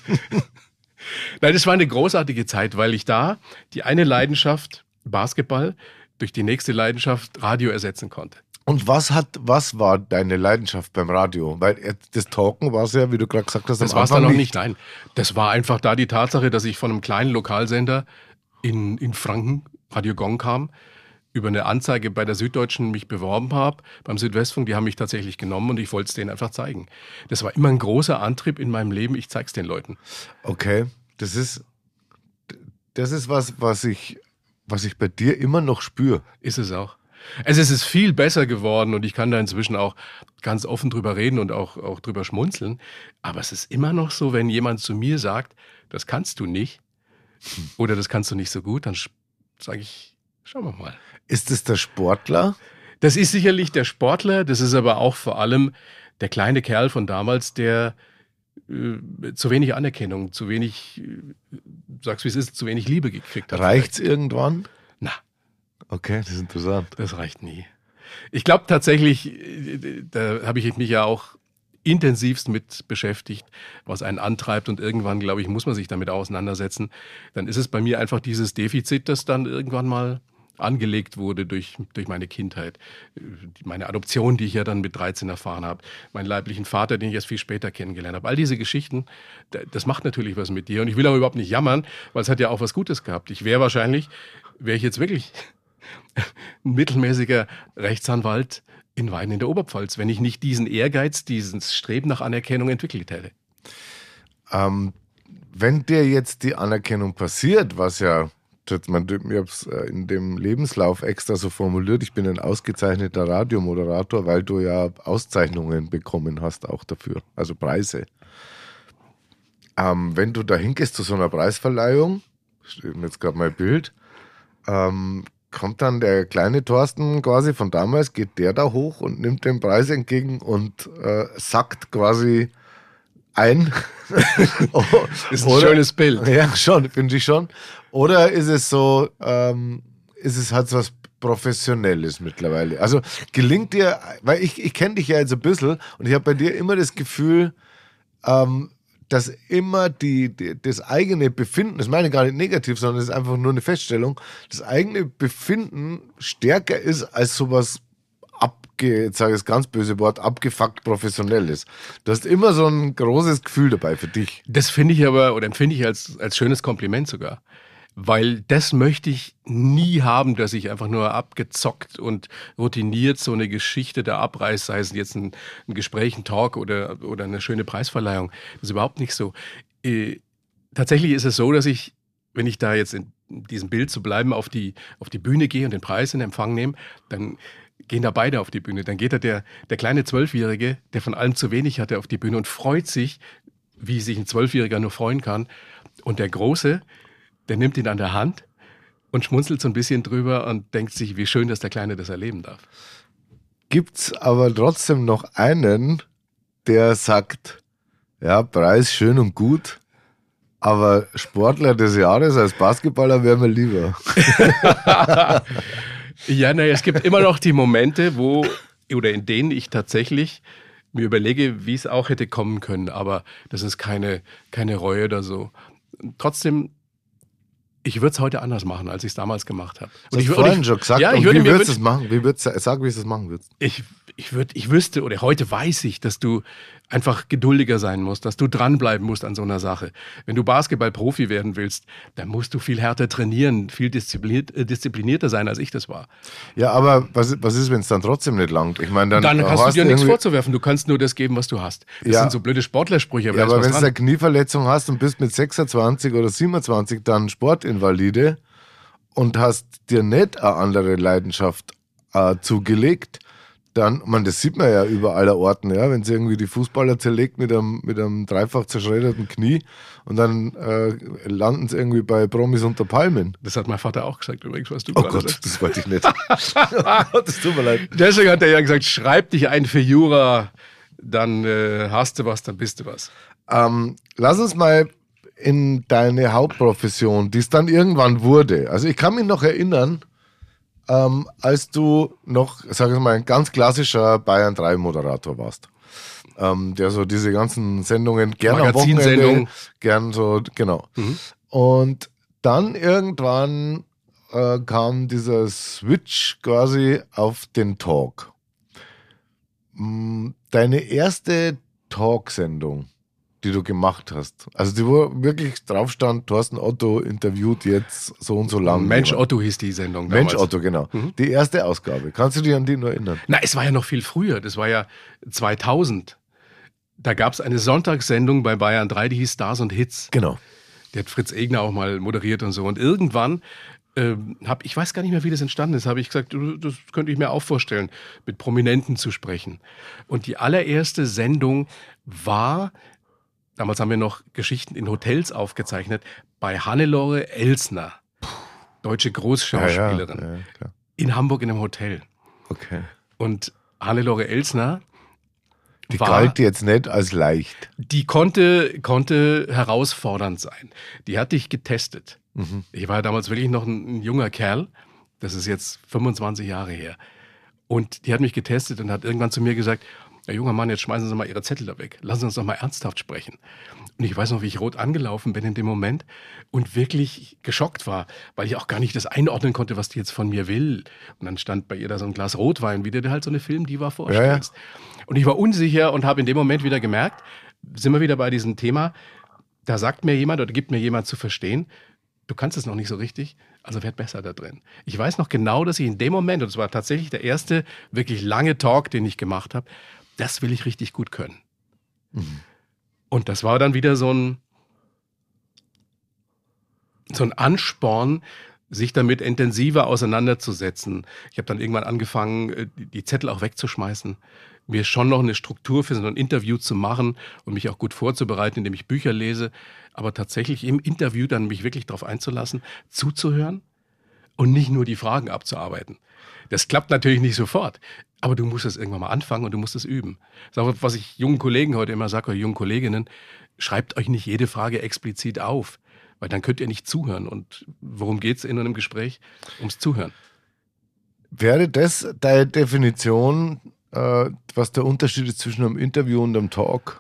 Speaker 1: Nein, das war eine großartige Zeit, weil ich da die eine Leidenschaft, Basketball, durch die nächste Leidenschaft, Radio ersetzen konnte.
Speaker 2: Und was hat, was war deine Leidenschaft beim Radio? Weil äh, das Talken war es ja, wie du gerade gesagt hast,
Speaker 1: Das
Speaker 2: am
Speaker 1: war es
Speaker 2: Anfang
Speaker 1: dann noch nicht, nein. Das war einfach da die Tatsache, dass ich von einem kleinen Lokalsender in, in Franken, Radio Gong, kam, über eine Anzeige bei der Süddeutschen mich beworben habe, beim Südwestfunk, die haben mich tatsächlich genommen und ich wollte es denen einfach zeigen. Das war immer ein großer Antrieb in meinem Leben, ich zeig's den Leuten.
Speaker 2: Okay, das ist, das ist was, was ich, was ich bei dir immer noch spüre.
Speaker 1: Ist es auch. Also es ist viel besser geworden und ich kann da inzwischen auch ganz offen drüber reden und auch, auch drüber schmunzeln. Aber es ist immer noch so, wenn jemand zu mir sagt, das kannst du nicht oder das kannst du nicht so gut, dann sage ich, schauen wir mal.
Speaker 2: Ist es der Sportler?
Speaker 1: Das ist sicherlich der Sportler, das ist aber auch vor allem der kleine Kerl von damals, der äh, zu wenig Anerkennung, zu wenig, äh, sag's wie es ist, zu wenig Liebe gekriegt hat.
Speaker 2: Reicht's irgendwann?
Speaker 1: Na.
Speaker 2: Okay, das ist interessant.
Speaker 1: Das reicht nie. Ich glaube tatsächlich, da habe ich mich ja auch intensivst mit beschäftigt, was einen antreibt und irgendwann, glaube ich, muss man sich damit auseinandersetzen. Dann ist es bei mir einfach dieses Defizit, das dann irgendwann mal angelegt wurde durch, durch meine Kindheit. Meine Adoption, die ich ja dann mit dreizehn erfahren habe. Meinen leiblichen Vater, den ich erst viel später kennengelernt habe. All diese Geschichten, das macht natürlich was mit dir. Und ich will aber überhaupt nicht jammern, weil es hat ja auch was Gutes gehabt. Ich wäre wahrscheinlich, wäre ich jetzt wirklich ein mittelmäßiger Rechtsanwalt in Weiden in der Oberpfalz, wenn ich nicht diesen Ehrgeiz, dieses Streben nach Anerkennung entwickelt hätte.
Speaker 2: Ähm, wenn dir jetzt die Anerkennung passiert, was ja, ich habe es in dem Lebenslauf extra so formuliert, ich bin ein ausgezeichneter Radiomoderator, weil du ja Auszeichnungen bekommen hast auch dafür, also Preise. Ähm, wenn du da hingehst zu so einer Preisverleihung, steht jetzt gerade mein Bild, ähm, kommt dann der kleine Thorsten quasi von damals, geht der da hoch und nimmt den Preis entgegen und äh, sackt quasi ein.
Speaker 1: Oh, ist ein Oder, schönes Bild.
Speaker 2: Ja, schon, finde ich schon. Oder ist es so, ähm, ist es halt so was Professionelles mittlerweile? Also gelingt dir, weil ich, ich kenne dich ja jetzt ein bisschen und ich habe bei dir immer das Gefühl, ähm, dass immer die, die, das eigene Befinden, das meine ich gar nicht negativ, sondern das ist einfach nur eine Feststellung, das eigene Befinden stärker ist als sowas abge, jetzt sage ich das ganz böse Wort, abgefuckt Professionelles. Du hast immer so ein großes Gefühl dabei für dich.
Speaker 1: Das finde ich aber, oder empfinde ich als, als schönes Kompliment sogar. Weil das möchte ich nie haben, dass ich einfach nur abgezockt und routiniert so eine Geschichte da abreiße, sei es jetzt ein, ein Gespräch, ein Talk oder, oder eine schöne Preisverleihung. Das ist überhaupt nicht so. Äh, tatsächlich ist es so, dass ich, wenn ich da jetzt in diesem Bild zu bleiben, auf die, auf die Bühne gehe und den Preis in Empfang nehme, dann gehen da beide auf die Bühne. Dann geht da der, der kleine Zwölfjährige, der von allem zu wenig hatte, auf die Bühne und freut sich, wie sich ein Zwölfjähriger nur freuen kann. Und der Große, der nimmt ihn an der Hand und schmunzelt so ein bisschen drüber und denkt sich, wie schön, dass der Kleine das erleben darf.
Speaker 2: Gibt's aber trotzdem noch einen, der sagt, ja, Preis schön und gut, aber Sportler des Jahres als Basketballer wäre mir lieber.
Speaker 1: Ja, naja, es gibt immer noch die Momente, wo, oder in denen ich tatsächlich mir überlege, wie es auch hätte kommen können, aber das ist keine, keine Reue oder so. Trotzdem, ich würde es heute anders machen, als ich es damals gemacht habe.
Speaker 2: Und ich vorhin schon gesagt,
Speaker 1: ja, ich
Speaker 2: und
Speaker 1: würde
Speaker 2: wie
Speaker 1: mir
Speaker 2: würdest du es machen? Wie würdest du, sag, wie du es machen würdest.
Speaker 1: Ich, ich, würd, ich wüsste, oder heute weiß ich, dass du einfach geduldiger sein musst, dass du dranbleiben musst an so einer Sache. Wenn du Basketball-Profi werden willst, dann musst du viel härter trainieren, viel diszipliniert, äh, disziplinierter sein, als ich das war.
Speaker 2: Ja, aber was, was ist, wenn es dann trotzdem nicht langt? Ich meine, dann,
Speaker 1: dann hast, hast du dir
Speaker 2: du
Speaker 1: nichts vorzuwerfen, du kannst nur das geben, was du hast. Das
Speaker 2: ja.
Speaker 1: sind so blöde Sportlersprüche. Aber,
Speaker 2: ja, aber wenn du
Speaker 1: eine
Speaker 2: eine Knieverletzung hast und bist mit sechsundzwanzig oder siebenundzwanzig dann Sportinvalide und hast dir nicht eine andere Leidenschaft äh, zugelegt, dann, man, das sieht man ja überall Orten, ja, wenn sie irgendwie die Fußballer zerlegt mit einem, mit einem dreifach zerschredderten Knie und dann äh, landen sie irgendwie bei Promis unter Palmen.
Speaker 1: Das hat mein Vater auch gesagt übrigens, was du
Speaker 2: Oh
Speaker 1: gerade
Speaker 2: Gott,
Speaker 1: sagst.
Speaker 2: das wollte ich nicht. Oh Gott, das tut mir leid.
Speaker 1: Deswegen hat er ja gesagt, schreib dich ein für Jura, dann äh, hast du was, dann bist du was.
Speaker 2: Ähm, lass uns mal in deine Hauptprofession, die es dann irgendwann wurde. Also ich kann mich noch erinnern, ähm, als du noch, sag ich mal, ein ganz klassischer Bayern drei Moderator warst. Ähm, der so diese ganzen Sendungen gern am Wochenende,
Speaker 1: Magazinsendung.
Speaker 2: gern so, genau.
Speaker 1: Mhm.
Speaker 2: Und dann irgendwann äh, kam dieser Switch quasi auf den Talk. Mm, Deine erste Talksendung, die du gemacht hast, also die wo wirklich drauf stand, Thorsten Otto interviewt jetzt so und so lang.
Speaker 1: Mensch
Speaker 2: jemand.
Speaker 1: Otto hieß die Sendung
Speaker 2: Mensch
Speaker 1: damals.
Speaker 2: Otto, genau.
Speaker 1: Mhm.
Speaker 2: Die erste Ausgabe. Kannst du dich an die nur erinnern?
Speaker 1: Na, es war ja noch viel früher. Das war ja zweitausend. Da gab es eine Sonntagssendung bei Bayern drei, die hieß Stars und Hits.
Speaker 2: Genau.
Speaker 1: Die hat Fritz Egner auch mal moderiert und so. Und irgendwann ähm, habe ich weiß gar nicht mehr, wie das entstanden ist, habe ich gesagt, du, das könnte ich mir auch vorstellen, mit Prominenten zu sprechen. Und die allererste Sendung war, damals haben wir noch Geschichten in Hotels aufgezeichnet, bei Hannelore Elsner, deutsche Großschauspielerin,
Speaker 2: Ja, ja, ja, klar.
Speaker 1: in Hamburg in einem Hotel.
Speaker 2: Okay.
Speaker 1: Und Hannelore Elsner,
Speaker 2: Die
Speaker 1: war,
Speaker 2: galt jetzt nicht als leicht.
Speaker 1: die konnte, konnte herausfordernd sein. Die hat dich getestet.
Speaker 2: Mhm.
Speaker 1: Ich war ja damals wirklich noch ein, ein junger Kerl. Das ist jetzt fünfundzwanzig Jahre her. Und die hat mich getestet und hat irgendwann zu mir gesagt, ja, junger Mann, jetzt schmeißen Sie mal Ihre Zettel da weg. Lassen Sie uns doch mal ernsthaft sprechen. Und ich weiß noch, wie ich rot angelaufen bin in dem Moment und wirklich geschockt war, weil ich auch gar nicht das einordnen konnte, was die jetzt von mir will. Und dann stand bei ihr da so ein Glas Rotwein, wie du dir halt so eine Filmdiva vorstellst. Ja, ja. Und ich war unsicher und habe in dem Moment wieder gemerkt, sind wir wieder bei diesem Thema, da sagt mir jemand oder gibt mir jemand zu verstehen, du kannst es noch nicht so richtig, also werd besser da drin. Ich weiß noch genau, dass ich in dem Moment, und es war tatsächlich der erste wirklich lange Talk, den ich gemacht habe, das will ich richtig gut können. Mhm. Und das war dann wieder so ein, so ein Ansporn, sich damit intensiver auseinanderzusetzen. Ich habe dann irgendwann angefangen, die Zettel auch wegzuschmeißen, mir schon noch eine Struktur für so ein Interview zu machen und mich auch gut vorzubereiten, indem ich Bücher lese, aber tatsächlich im Interview dann mich wirklich darauf einzulassen, zuzuhören und nicht nur die Fragen abzuarbeiten. Das klappt natürlich nicht sofort, aber du musst es irgendwann mal anfangen und du musst es üben. Das ist auch, was ich jungen Kollegen heute immer sage, oder jungen Kolleginnen, schreibt euch nicht jede Frage explizit auf, weil dann könnt ihr nicht zuhören. Und worum geht es in einem Gespräch? Ums Zuhören.
Speaker 2: Wäre das deine Definition, äh, was der Unterschied ist zwischen einem Interview und einem Talk?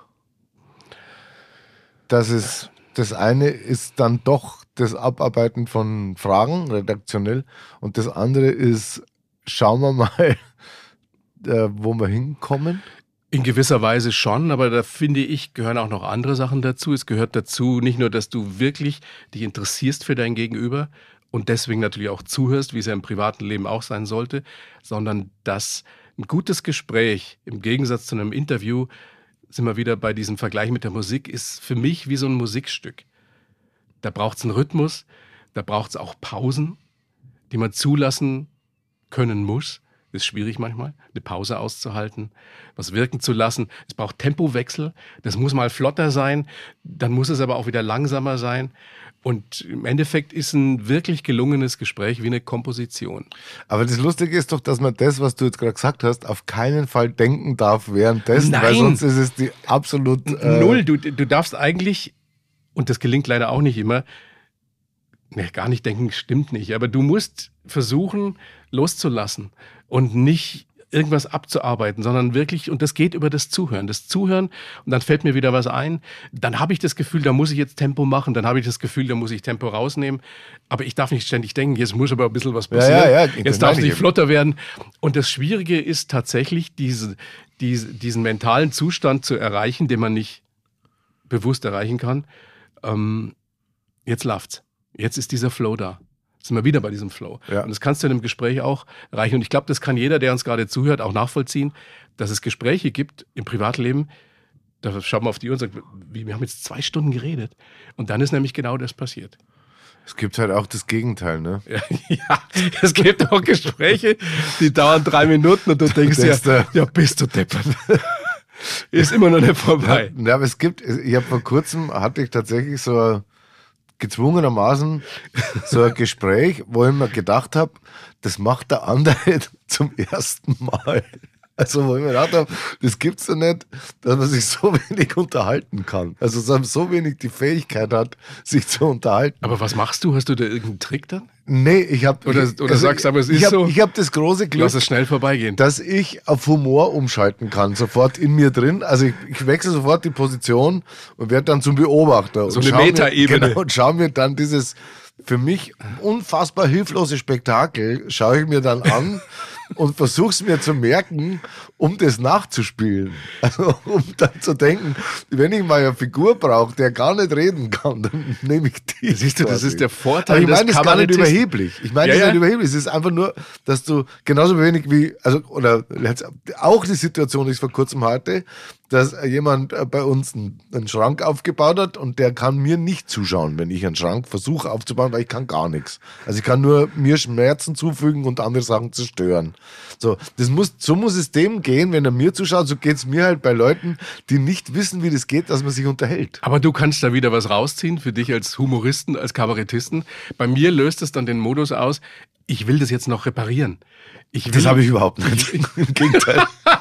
Speaker 2: Dass es das eine ist dann doch das Abarbeiten von Fragen, redaktionell, und das andere ist, schauen wir mal, äh, wo wir hinkommen?
Speaker 1: In gewisser Weise schon, aber da finde ich, gehören auch noch andere Sachen dazu. Es gehört dazu nicht nur, dass du wirklich dich interessierst für dein Gegenüber und deswegen natürlich auch zuhörst, wie es ja im privaten Leben auch sein sollte, sondern dass ein gutes Gespräch im Gegensatz zu einem Interview, sind wir wieder bei diesem Vergleich mit der Musik, ist für mich wie so ein Musikstück. Da braucht es einen Rhythmus, da braucht es auch Pausen, die man zulassen können muss. Ist schwierig manchmal, eine Pause auszuhalten, was wirken zu lassen. Es braucht Tempowechsel, das muss mal flotter sein, dann muss es aber auch wieder langsamer sein. Und im Endeffekt ist ein wirklich gelungenes Gespräch wie eine Komposition.
Speaker 2: Aber das Lustige ist doch, dass man das, was du jetzt gerade gesagt hast, auf keinen Fall denken darf währenddessen,
Speaker 1: Nein.
Speaker 2: weil sonst ist es die absolut... Äh
Speaker 1: Null, du, du darfst eigentlich, und das gelingt leider auch nicht immer, ne, gar nicht denken, stimmt nicht, aber du musst versuchen, loszulassen und nicht irgendwas abzuarbeiten, sondern wirklich, und das geht über das Zuhören. Das Zuhören, und dann fällt mir wieder was ein, dann habe ich das Gefühl, da muss ich jetzt Tempo machen, dann habe ich das Gefühl, da muss ich Tempo rausnehmen, aber ich darf nicht ständig denken, jetzt muss aber ein bisschen was passieren,
Speaker 2: ja, ja, ja,
Speaker 1: jetzt darf es nicht flotter werden. Und das Schwierige ist tatsächlich, diese, diese, diesen mentalen Zustand zu erreichen, den man nicht bewusst erreichen kann. Ähm, jetzt läuft's. Jetzt ist dieser Flow da. Sind wir wieder bei diesem Flow. Ja. Und das kannst du in einem Gespräch auch erreichen. Und ich glaube, das kann jeder, der uns gerade zuhört, auch nachvollziehen, dass es Gespräche gibt im Privatleben. Da schaut man auf die Uhr und sagt, wir haben jetzt zwei Stunden geredet. Und dann ist nämlich genau das passiert.
Speaker 2: Es gibt halt auch das Gegenteil, ne?
Speaker 1: Ja, ja, es gibt auch Gespräche, die dauern drei Minuten und du denkst
Speaker 2: denkst
Speaker 1: ja,
Speaker 2: du-
Speaker 1: ja, bist du deppert. Ist immer noch nicht vorbei.
Speaker 2: Ja, aber es gibt, ich habe vor kurzem, hatte ich tatsächlich so ein, gezwungenermaßen so ein Gespräch, wo ich mir gedacht habe, das macht der andere zum ersten Mal. Also wo ich mir gedacht habe, das gibt's doch nicht, dass man sich so wenig unterhalten kann. Also dass man so wenig die Fähigkeit hat, sich zu unterhalten.
Speaker 1: Aber was machst du? Hast du da irgendeinen Trick dann?
Speaker 2: Nee, ich habe...
Speaker 1: Oder-
Speaker 2: ich,
Speaker 1: oder sagst aber, es ist
Speaker 2: ich hab,
Speaker 1: so.
Speaker 2: Ich habe das große Glück,
Speaker 1: Lass es schnell vorbeigehen.
Speaker 2: dass ich auf Humor umschalten kann, sofort in mir drin. Also ich, ich wechsle sofort die Position und werde dann zum Beobachter.
Speaker 1: So
Speaker 2: und
Speaker 1: eine
Speaker 2: schau mir-
Speaker 1: Metaebene.
Speaker 2: Genau, und schaue mir dann dieses für mich unfassbar hilflose Spektakel, schaue ich mir dann an und versuche es mir zu merken, um das nachzuspielen. Also um dann zu denken, wenn ich mal eine Figur brauche, der gar nicht reden kann, dann nehme ich die.
Speaker 1: Siehst du, das
Speaker 2: quasi.
Speaker 1: ist der Vorteil
Speaker 2: Aber ich
Speaker 1: des
Speaker 2: meine, das ist gar nicht
Speaker 1: Kabarettisten.
Speaker 2: überheblich. Ich meine,
Speaker 1: Ja,
Speaker 2: das ist
Speaker 1: ja.
Speaker 2: nicht überheblich. Es ist einfach nur, dass du genauso wenig wie, also, oder auch die Situation, die ich vor kurzem hatte, dass jemand bei uns einen, einen Schrank aufgebaut hat und der kann mir nicht zuschauen, wenn ich einen Schrank versuche aufzubauen, weil ich kann gar nichts. Also ich kann nur mir Schmerzen zufügen und andere Sachen zerstören. So, das muss, so muss es dem gehen, wenn er mir zuschaut, so geht es mir halt bei Leuten, die nicht wissen, wie das geht, dass man sich unterhält.
Speaker 1: Aber du kannst da wieder was rausziehen für dich als Humoristen, als Kabarettisten. Bei mir löst es dann den Modus aus, ich will das jetzt noch reparieren. Ich will,
Speaker 2: Das habe ich überhaupt nicht. Im Gegenteil.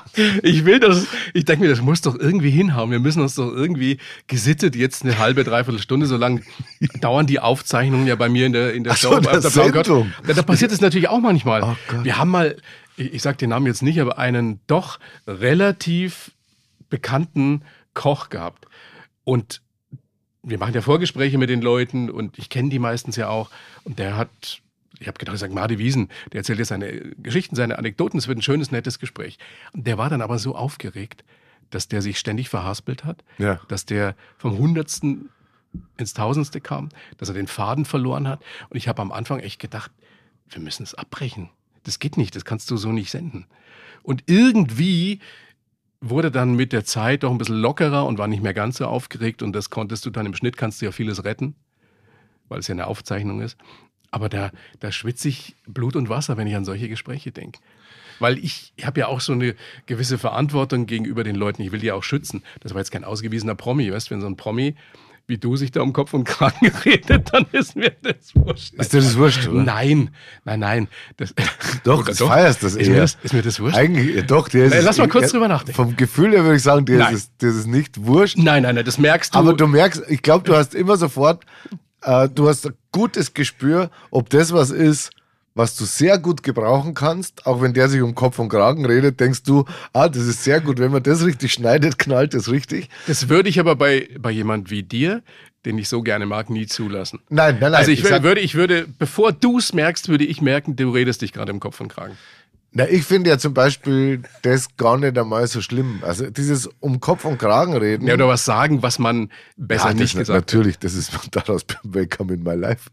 Speaker 1: ich will das, ich denke mir, das muss doch irgendwie hinhauen. Wir müssen uns doch irgendwie gesittet jetzt eine halbe, dreiviertel Stunde, so lang dauern die Aufzeichnungen ja bei mir in der, in der
Speaker 2: Ach so,
Speaker 1: Show.
Speaker 2: in der
Speaker 1: auf der Blauen Couch.
Speaker 2: Sendung.
Speaker 1: Ja, da passiert es natürlich auch manchmal.
Speaker 2: Oh Gott.
Speaker 1: Wir haben mal, ich, ich sag den Namen jetzt nicht, aber einen doch relativ bekannten Koch gehabt. Und wir machen ja Vorgespräche mit den Leuten und ich kenne die meistens ja auch. Und der hat, ich habe gedacht, ich sage Mardi Wiesen, der erzählt jetzt seine Geschichten, seine Anekdoten, es wird ein schönes, nettes Gespräch. Und der war dann aber so aufgeregt, dass der sich ständig verhaspelt hat,
Speaker 2: Ja.
Speaker 1: dass der vom Hundertsten ins Tausendste kam, dass er den Faden verloren hat. Und ich habe am Anfang echt gedacht, wir müssen es abbrechen. Das geht nicht, das kannst du so nicht senden. Und irgendwie wurde dann mit der Zeit doch ein bisschen lockerer und war nicht mehr ganz so aufgeregt. Und das konntest du dann, im Schnitt kannst du ja vieles retten, weil es ja eine Aufzeichnung ist. Aber da, da schwitze ich Blut und Wasser, wenn ich an solche Gespräche denke. Weil ich, ich habe ja auch so eine gewisse Verantwortung gegenüber den Leuten. Ich will die auch schützen. Das war jetzt kein ausgewiesener Promi. Weißt, wenn so ein Promi wie du sich da um Kopf und Kragen redet, dann ist mir das wurscht.
Speaker 2: Ist dir das wurscht, oder?
Speaker 1: Nein, nein, nein. Das,
Speaker 2: Doch,
Speaker 1: oder
Speaker 2: das feierst das
Speaker 1: ist
Speaker 2: eher.
Speaker 1: mir das, ist mir das wurscht?
Speaker 2: Eigentlich, doch, dir ist
Speaker 1: Nee,
Speaker 2: es-
Speaker 1: lass mal kurz
Speaker 2: ich-
Speaker 1: drüber nachdenken.
Speaker 2: Vom Gefühl her würde ich sagen, dir ist,
Speaker 1: Nein.
Speaker 2: es, dir ist es nicht wurscht.
Speaker 1: Nein, nein, nein, das merkst du.
Speaker 2: Aber du merkst, ich glaube, du hast immer sofort, äh, du hast ein gutes Gespür, ob das was ist, was du sehr gut gebrauchen kannst. Auch wenn der sich um Kopf und Kragen redet, denkst du, ah, das ist sehr gut. Wenn man das richtig schneidet, knallt das richtig.
Speaker 1: Das würde ich aber bei, bei jemand wie dir, den ich so gerne mag, nie zulassen.
Speaker 2: Nein, nein, nein.
Speaker 1: Also ich,
Speaker 2: ich sag-
Speaker 1: würde, ich würde, bevor du es merkst, würde ich merken, du redest dich gerade im Kopf und Kragen.
Speaker 2: Na, ich finde ja zum Beispiel das gar nicht einmal so schlimm. Also dieses um Kopf und Kragen reden.
Speaker 1: Ja, oder was sagen, was man besser
Speaker 2: Ja, das
Speaker 1: nicht
Speaker 2: ist
Speaker 1: gesagt hat.
Speaker 2: natürlich, das ist daraus Welcome in my life.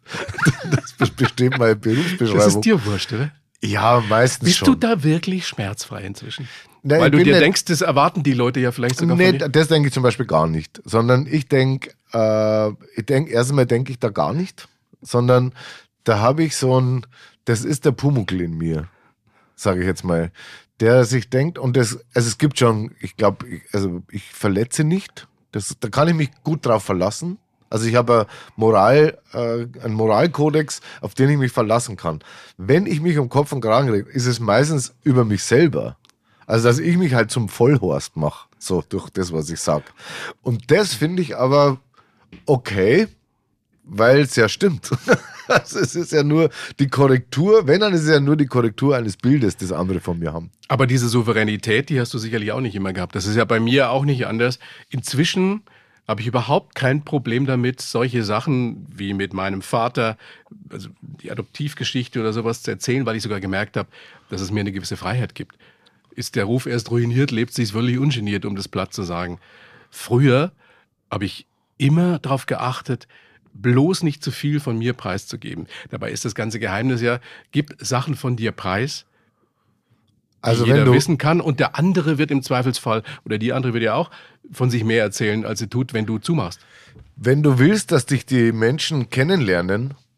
Speaker 2: Das besteht meine Berufsbeschreibung.
Speaker 1: Das ist dir wurscht, oder?
Speaker 2: Ja, meistens
Speaker 1: Bist
Speaker 2: schon.
Speaker 1: du da wirklich schmerzfrei inzwischen?
Speaker 2: Nein,
Speaker 1: Weil
Speaker 2: ich
Speaker 1: du
Speaker 2: bin
Speaker 1: dir
Speaker 2: nicht-
Speaker 1: denkst, das erwarten die Leute ja vielleicht sogar
Speaker 2: Nee,
Speaker 1: von dir.
Speaker 2: das denke ich zum Beispiel gar nicht. Sondern ich denke, äh, ich denke, erst einmal denke ich da gar nicht, sondern da habe ich so ein, das ist der Pumuckl in mir, sage ich jetzt mal, der sich denkt, und das, also es gibt schon, ich glaube, ich, also ich verletze nicht, das, da kann ich mich gut drauf verlassen. Also ich habe eine Moral, äh, einen Moralkodex, auf den ich mich verlassen kann. Wenn ich mich um Kopf und Kragen rede, ist es meistens über mich selber. Also, dass ich mich halt zum Vollhorst mache, so durch das, was ich sag. Und das finde ich aber okay, weil es ja stimmt. Also es ist ja nur die Korrektur, wenn, dann ist es ja nur die Korrektur eines Bildes, das andere von mir haben.
Speaker 1: Aber diese Souveränität, die hast du sicherlich auch nicht immer gehabt. Das ist ja bei mir auch nicht anders. Inzwischen habe ich überhaupt kein Problem damit, solche Sachen wie mit meinem Vater, also die Adoptivgeschichte oder sowas zu erzählen, weil ich sogar gemerkt habe, dass es mir eine gewisse Freiheit gibt. Ist der Ruf erst ruiniert, lebt sich's wirklich ungeniert, um das platt zu sagen. Früher habe ich immer darauf geachtet, bloß nicht zu viel von mir preiszugeben. Dabei ist das ganze Geheimnis ja, gib Sachen von dir preis, die
Speaker 2: Also
Speaker 1: jeder
Speaker 2: wenn du,
Speaker 1: wissen kann, und der andere wird im Zweifelsfall, oder die andere wird ja auch von sich mehr erzählen, als sie tut, wenn du zumachst.
Speaker 2: wenn du willst, dass dich die Menschen kennenlernen,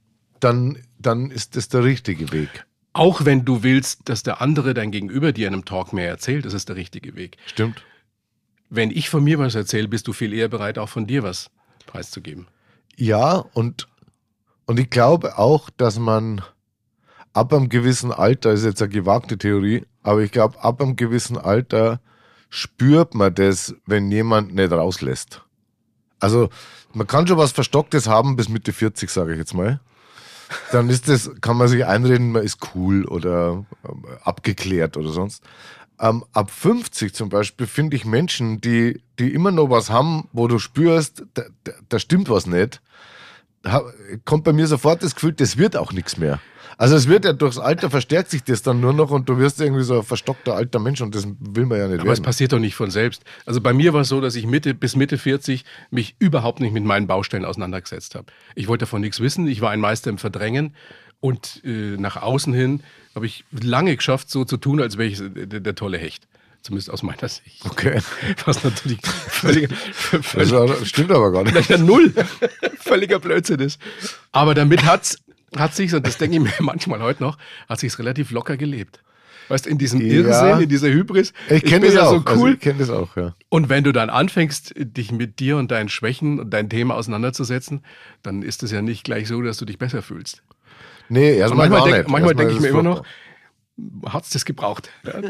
Speaker 2: dann, dann ist das der richtige Weg.
Speaker 1: Auch wenn du willst, dass der andere, dein Gegenüber, dir in einem Talk mehr erzählt, das ist der richtige Weg.
Speaker 2: Stimmt.
Speaker 1: Wenn ich von mir was erzähle, bist du viel eher bereit, auch von dir was preiszugeben.
Speaker 2: Ja, und, und ich glaube auch, dass man ab einem gewissen Alter, ist jetzt eine gewagte Theorie, aber ich glaube, ab einem gewissen Alter spürt man das, wenn jemand nicht rauslässt. Also man kann schon was Verstocktes haben bis Mitte vierzig, sage ich jetzt mal. Dann ist das, kann man sich einreden, man ist cool oder ähm, abgeklärt oder sonst. Ähm, ab fünfzig zum Beispiel finde ich Menschen, die, die immer noch was haben, wo du spürst, da, da, da stimmt was nicht, ha, kommt bei mir sofort das Gefühl, das wird auch nichts mehr. Also es wird ja durchs Alter verstärkt sich das dann nur noch und du wirst irgendwie so ein verstockter alter Mensch und das will man ja nicht
Speaker 1: Aber
Speaker 2: werden.
Speaker 1: es passiert doch nicht von selbst. Also bei mir war es so, dass ich Mitte bis Mitte vierzig mich überhaupt nicht mit meinen Baustellen auseinandergesetzt habe. Ich wollte davon nichts wissen. Ich war ein Meister im Verdrängen und äh, nach außen hin habe ich lange geschafft, so zu tun, als wäre ich der, der tolle Hecht. Zumindest aus meiner Sicht.
Speaker 2: Okay.
Speaker 1: Was natürlich völliger, völlig,
Speaker 2: das stimmt aber gar nicht.
Speaker 1: Ja, null. Völliger Blödsinn ist. Aber damit hat's, hat sich's, und das denke ich mir manchmal heute noch, hat sich's relativ locker gelebt. Weißt du, in diesem
Speaker 2: Ja.
Speaker 1: Irrsinn, in dieser Hybris.
Speaker 2: Ich kenne das
Speaker 1: ja
Speaker 2: auch.
Speaker 1: so cool.
Speaker 2: Also ich kenne das auch, ja.
Speaker 1: Und wenn du dann anfängst, dich mit dir und deinen Schwächen und dein Thema auseinanderzusetzen, dann ist es ja nicht gleich so, dass du dich besser fühlst.
Speaker 2: Nee, erstmal gar
Speaker 1: denk,
Speaker 2: nicht.
Speaker 1: Manchmal
Speaker 2: Erstmal
Speaker 1: denke ich
Speaker 2: ist
Speaker 1: mir
Speaker 2: es
Speaker 1: immer noch,
Speaker 2: furchtbar.
Speaker 1: hat's das gebraucht?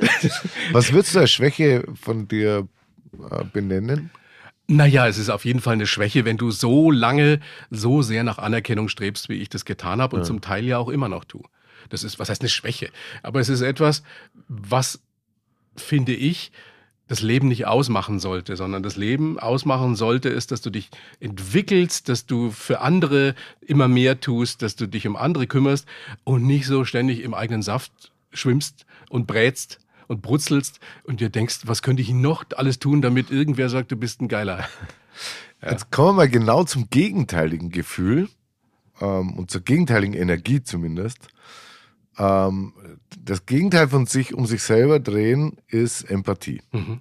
Speaker 2: Was würdest du als Schwäche von dir äh, benennen?
Speaker 1: Naja, es ist auf jeden Fall eine Schwäche, wenn du so lange, so sehr nach Anerkennung strebst, wie ich das getan habe und
Speaker 2: Ja.
Speaker 1: zum Teil ja auch immer noch tue. Das ist, was heißt eine Schwäche? Aber es ist etwas, was, finde ich, das Leben nicht ausmachen sollte, sondern das Leben ausmachen sollte, ist, dass du dich entwickelst, dass du für andere immer mehr tust, dass du dich um andere kümmerst und nicht so ständig im eigenen Saft schwimmst und brätst und brutzelst und dir denkst, was könnte ich noch alles tun, damit irgendwer sagt, du bist ein Geiler. Ja.
Speaker 2: Jetzt kommen wir mal genau zum gegenteiligen Gefühl ähm, und zur gegenteiligen Energie zumindest. Ähm, das Gegenteil von sich um sich selber drehen ist Empathie.
Speaker 1: Mhm.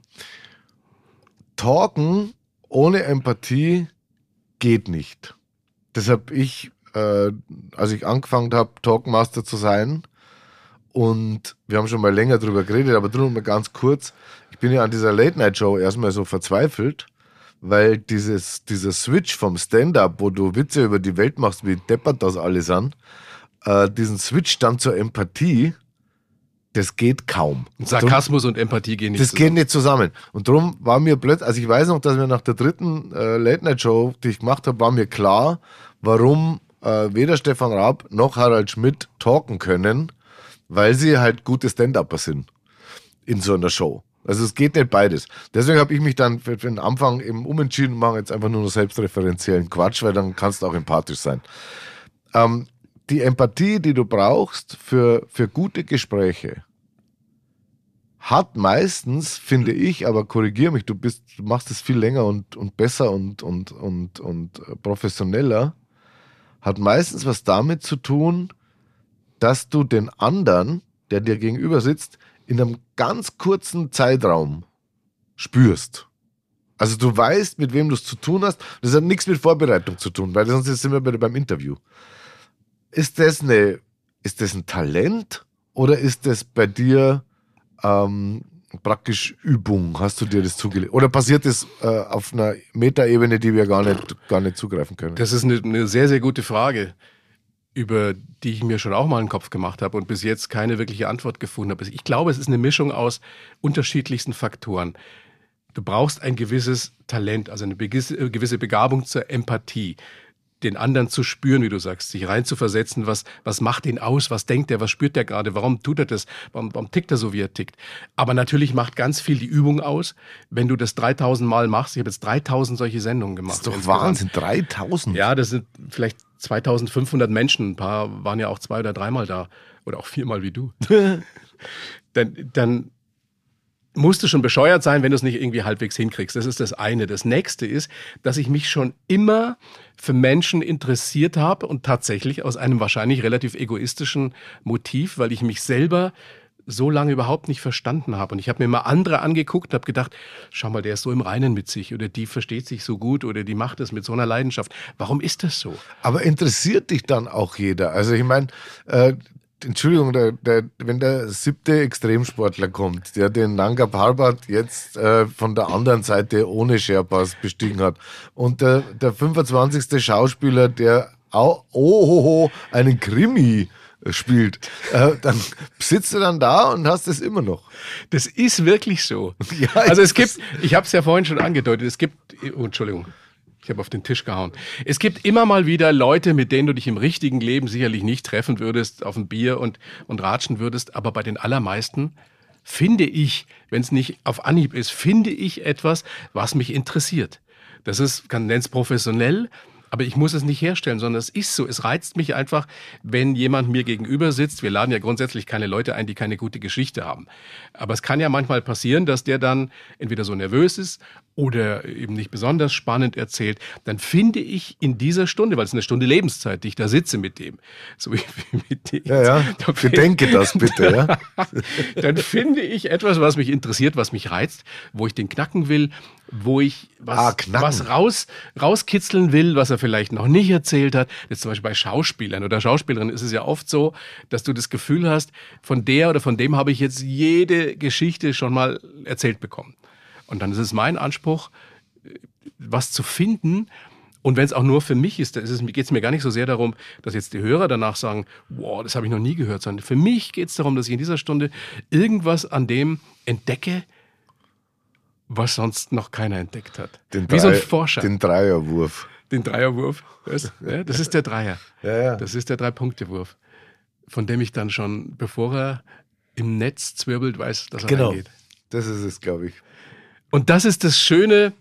Speaker 2: Talken ohne Empathie geht nicht. Das habe ich, äh, als ich angefangen habe, Talkmaster zu sein, und wir haben schon mal länger drüber geredet, aber nur mal ganz kurz. Ich bin ja an dieser Late-Night-Show erstmal so verzweifelt, weil dieses, dieser Switch vom Stand-Up, wo du Witze über die Welt machst, wie deppert das alles an, äh, diesen Switch dann zur Empathie, das geht kaum.
Speaker 1: Sarkasmus und Empathie gehen nicht
Speaker 2: Das
Speaker 1: zusammen.
Speaker 2: geht nicht zusammen. Und darum war mir plötzlich, also ich weiß noch, dass wir nach der dritten äh, Late-Night-Show, die ich gemacht habe, war mir klar, warum äh, weder Stefan Raab noch Harald Schmidt talken können, weil sie halt gute Stand-Upper sind in so einer Show. Also es geht nicht beides. Deswegen habe ich mich dann für, für den Anfang eben umentschieden und mache jetzt einfach nur noch selbstreferenziellen Quatsch, weil dann kannst du auch empathisch sein. Ähm, die Empathie, die du brauchst für, für gute Gespräche, hat meistens, finde ich, aber korrigiere mich, du bist, du machst es viel länger und, und besser und, und, und, und professioneller, hat meistens was damit zu tun, dass du den anderen, der dir gegenüber sitzt, in einem ganz kurzen Zeitraum spürst. Also du weißt, mit wem du es zu tun hast. Das hat nichts mit Vorbereitung zu tun, weil sonst sind wir bei, beim Interview. Ist das, eine, ist das ein Talent oder ist das bei dir ähm, praktisch Übung? Hast du dir das zugelegt? Oder passiert das äh, auf einer Metaebene, die wir gar nicht, gar nicht zugreifen können?
Speaker 1: Das ist eine, eine sehr, sehr gute Frage, über die ich mir schon auch mal einen Kopf gemacht habe und bis jetzt keine wirkliche Antwort gefunden habe. Ich glaube, es ist eine Mischung aus unterschiedlichsten Faktoren. Du brauchst ein gewisses Talent, also eine gewisse Begabung zur Empathie, den anderen zu spüren, wie du sagst, sich reinzuversetzen, was, was macht ihn aus, was denkt er, was spürt er gerade, warum tut er das, warum, warum tickt er so, wie er tickt. Aber natürlich macht ganz viel die Übung aus, wenn du das dreitausend Mal machst. Ich habe jetzt dreitausend solche Sendungen gemacht.
Speaker 2: Das ist doch
Speaker 1: insgesamt.
Speaker 2: Wahnsinn, dreitausend.
Speaker 1: Ja, das sind vielleicht zweitausendfünfhundert Menschen. Ein paar waren ja auch zwei- oder dreimal da. Oder auch viermal wie du. dann, dann musst du schon bescheuert sein, wenn du es nicht irgendwie halbwegs hinkriegst. Das ist das eine. Das nächste ist, dass ich mich schon immer für Menschen interessiert habe und tatsächlich aus einem wahrscheinlich relativ egoistischen Motiv, weil ich mich selber so lange überhaupt nicht verstanden habe. Und ich habe mir mal andere angeguckt und habe gedacht, schau mal, der ist so im Reinen mit sich oder die versteht sich so gut oder die macht es mit so einer Leidenschaft. Warum ist das so?
Speaker 2: Aber interessiert dich dann auch jeder? Also ich meine, äh, Entschuldigung, der, der, wenn der siebte Extremsportler kommt, der den Nanga Parbat jetzt äh, von der anderen Seite ohne Sherpas bestiegen hat und der, der fünfundzwanzigste Schauspieler, der auch, oh, einen Krimi spielt, äh, dann sitzt du dann da und hast es immer noch.
Speaker 1: Das ist wirklich so.
Speaker 2: Ja,
Speaker 1: also es gibt, ich habe es ja vorhin schon angedeutet, es gibt, oh, Entschuldigung, ich habe auf den Tisch gehauen. Es gibt immer mal wieder Leute, mit denen du dich im richtigen Leben sicherlich nicht treffen würdest, auf ein Bier und, und ratschen würdest, aber bei den allermeisten finde ich, wenn es nicht auf Anhieb ist, finde ich etwas, was mich interessiert. Das ist, kann nenn's professionell, aber ich muss es nicht herstellen, sondern es ist so. Es reizt mich einfach, wenn jemand mir gegenüber sitzt. Wir laden ja grundsätzlich keine Leute ein, die keine gute Geschichte haben. Aber es kann ja manchmal passieren, dass der dann entweder so nervös ist oder eben nicht besonders spannend erzählt. Dann finde ich in dieser Stunde, weil es eine Stunde Lebenszeit, die ich da sitze mit dem, so wie mit dem.
Speaker 2: Ja, ja. Bedenke das bitte, ja.
Speaker 1: Dann finde ich etwas, was mich interessiert, was mich reizt, wo ich den knacken will, wo ich was,
Speaker 2: ah,
Speaker 1: was raus, rauskitzeln will, was er vielleicht noch nicht erzählt hat. Jetzt zum Beispiel bei Schauspielern oder Schauspielerinnen ist es ja oft so, dass du das Gefühl hast, von der oder von dem habe ich jetzt jede Geschichte schon mal erzählt bekommen. Und dann ist es mein Anspruch, was zu finden. Und wenn es auch nur für mich ist, dann geht es mir gar nicht so sehr darum, dass jetzt die Hörer danach sagen, wow, das habe ich noch nie gehört, sondern für mich geht es darum, dass ich in dieser Stunde irgendwas an dem entdecke, was sonst noch keiner entdeckt hat.
Speaker 2: Den
Speaker 1: Wie so ein
Speaker 2: Drei-
Speaker 1: Forscher.
Speaker 2: Den Dreierwurf.
Speaker 1: Den Dreierwurf. Das, ja, das ist der Dreier.
Speaker 2: Ja, ja.
Speaker 1: Das ist der Drei-Punkte-Wurf, von dem ich dann schon, bevor er im Netz zwirbelt, weiß, dass er
Speaker 2: Genau.
Speaker 1: reingeht.
Speaker 2: Das ist es, glaube ich.
Speaker 1: Und das ist das Schöne,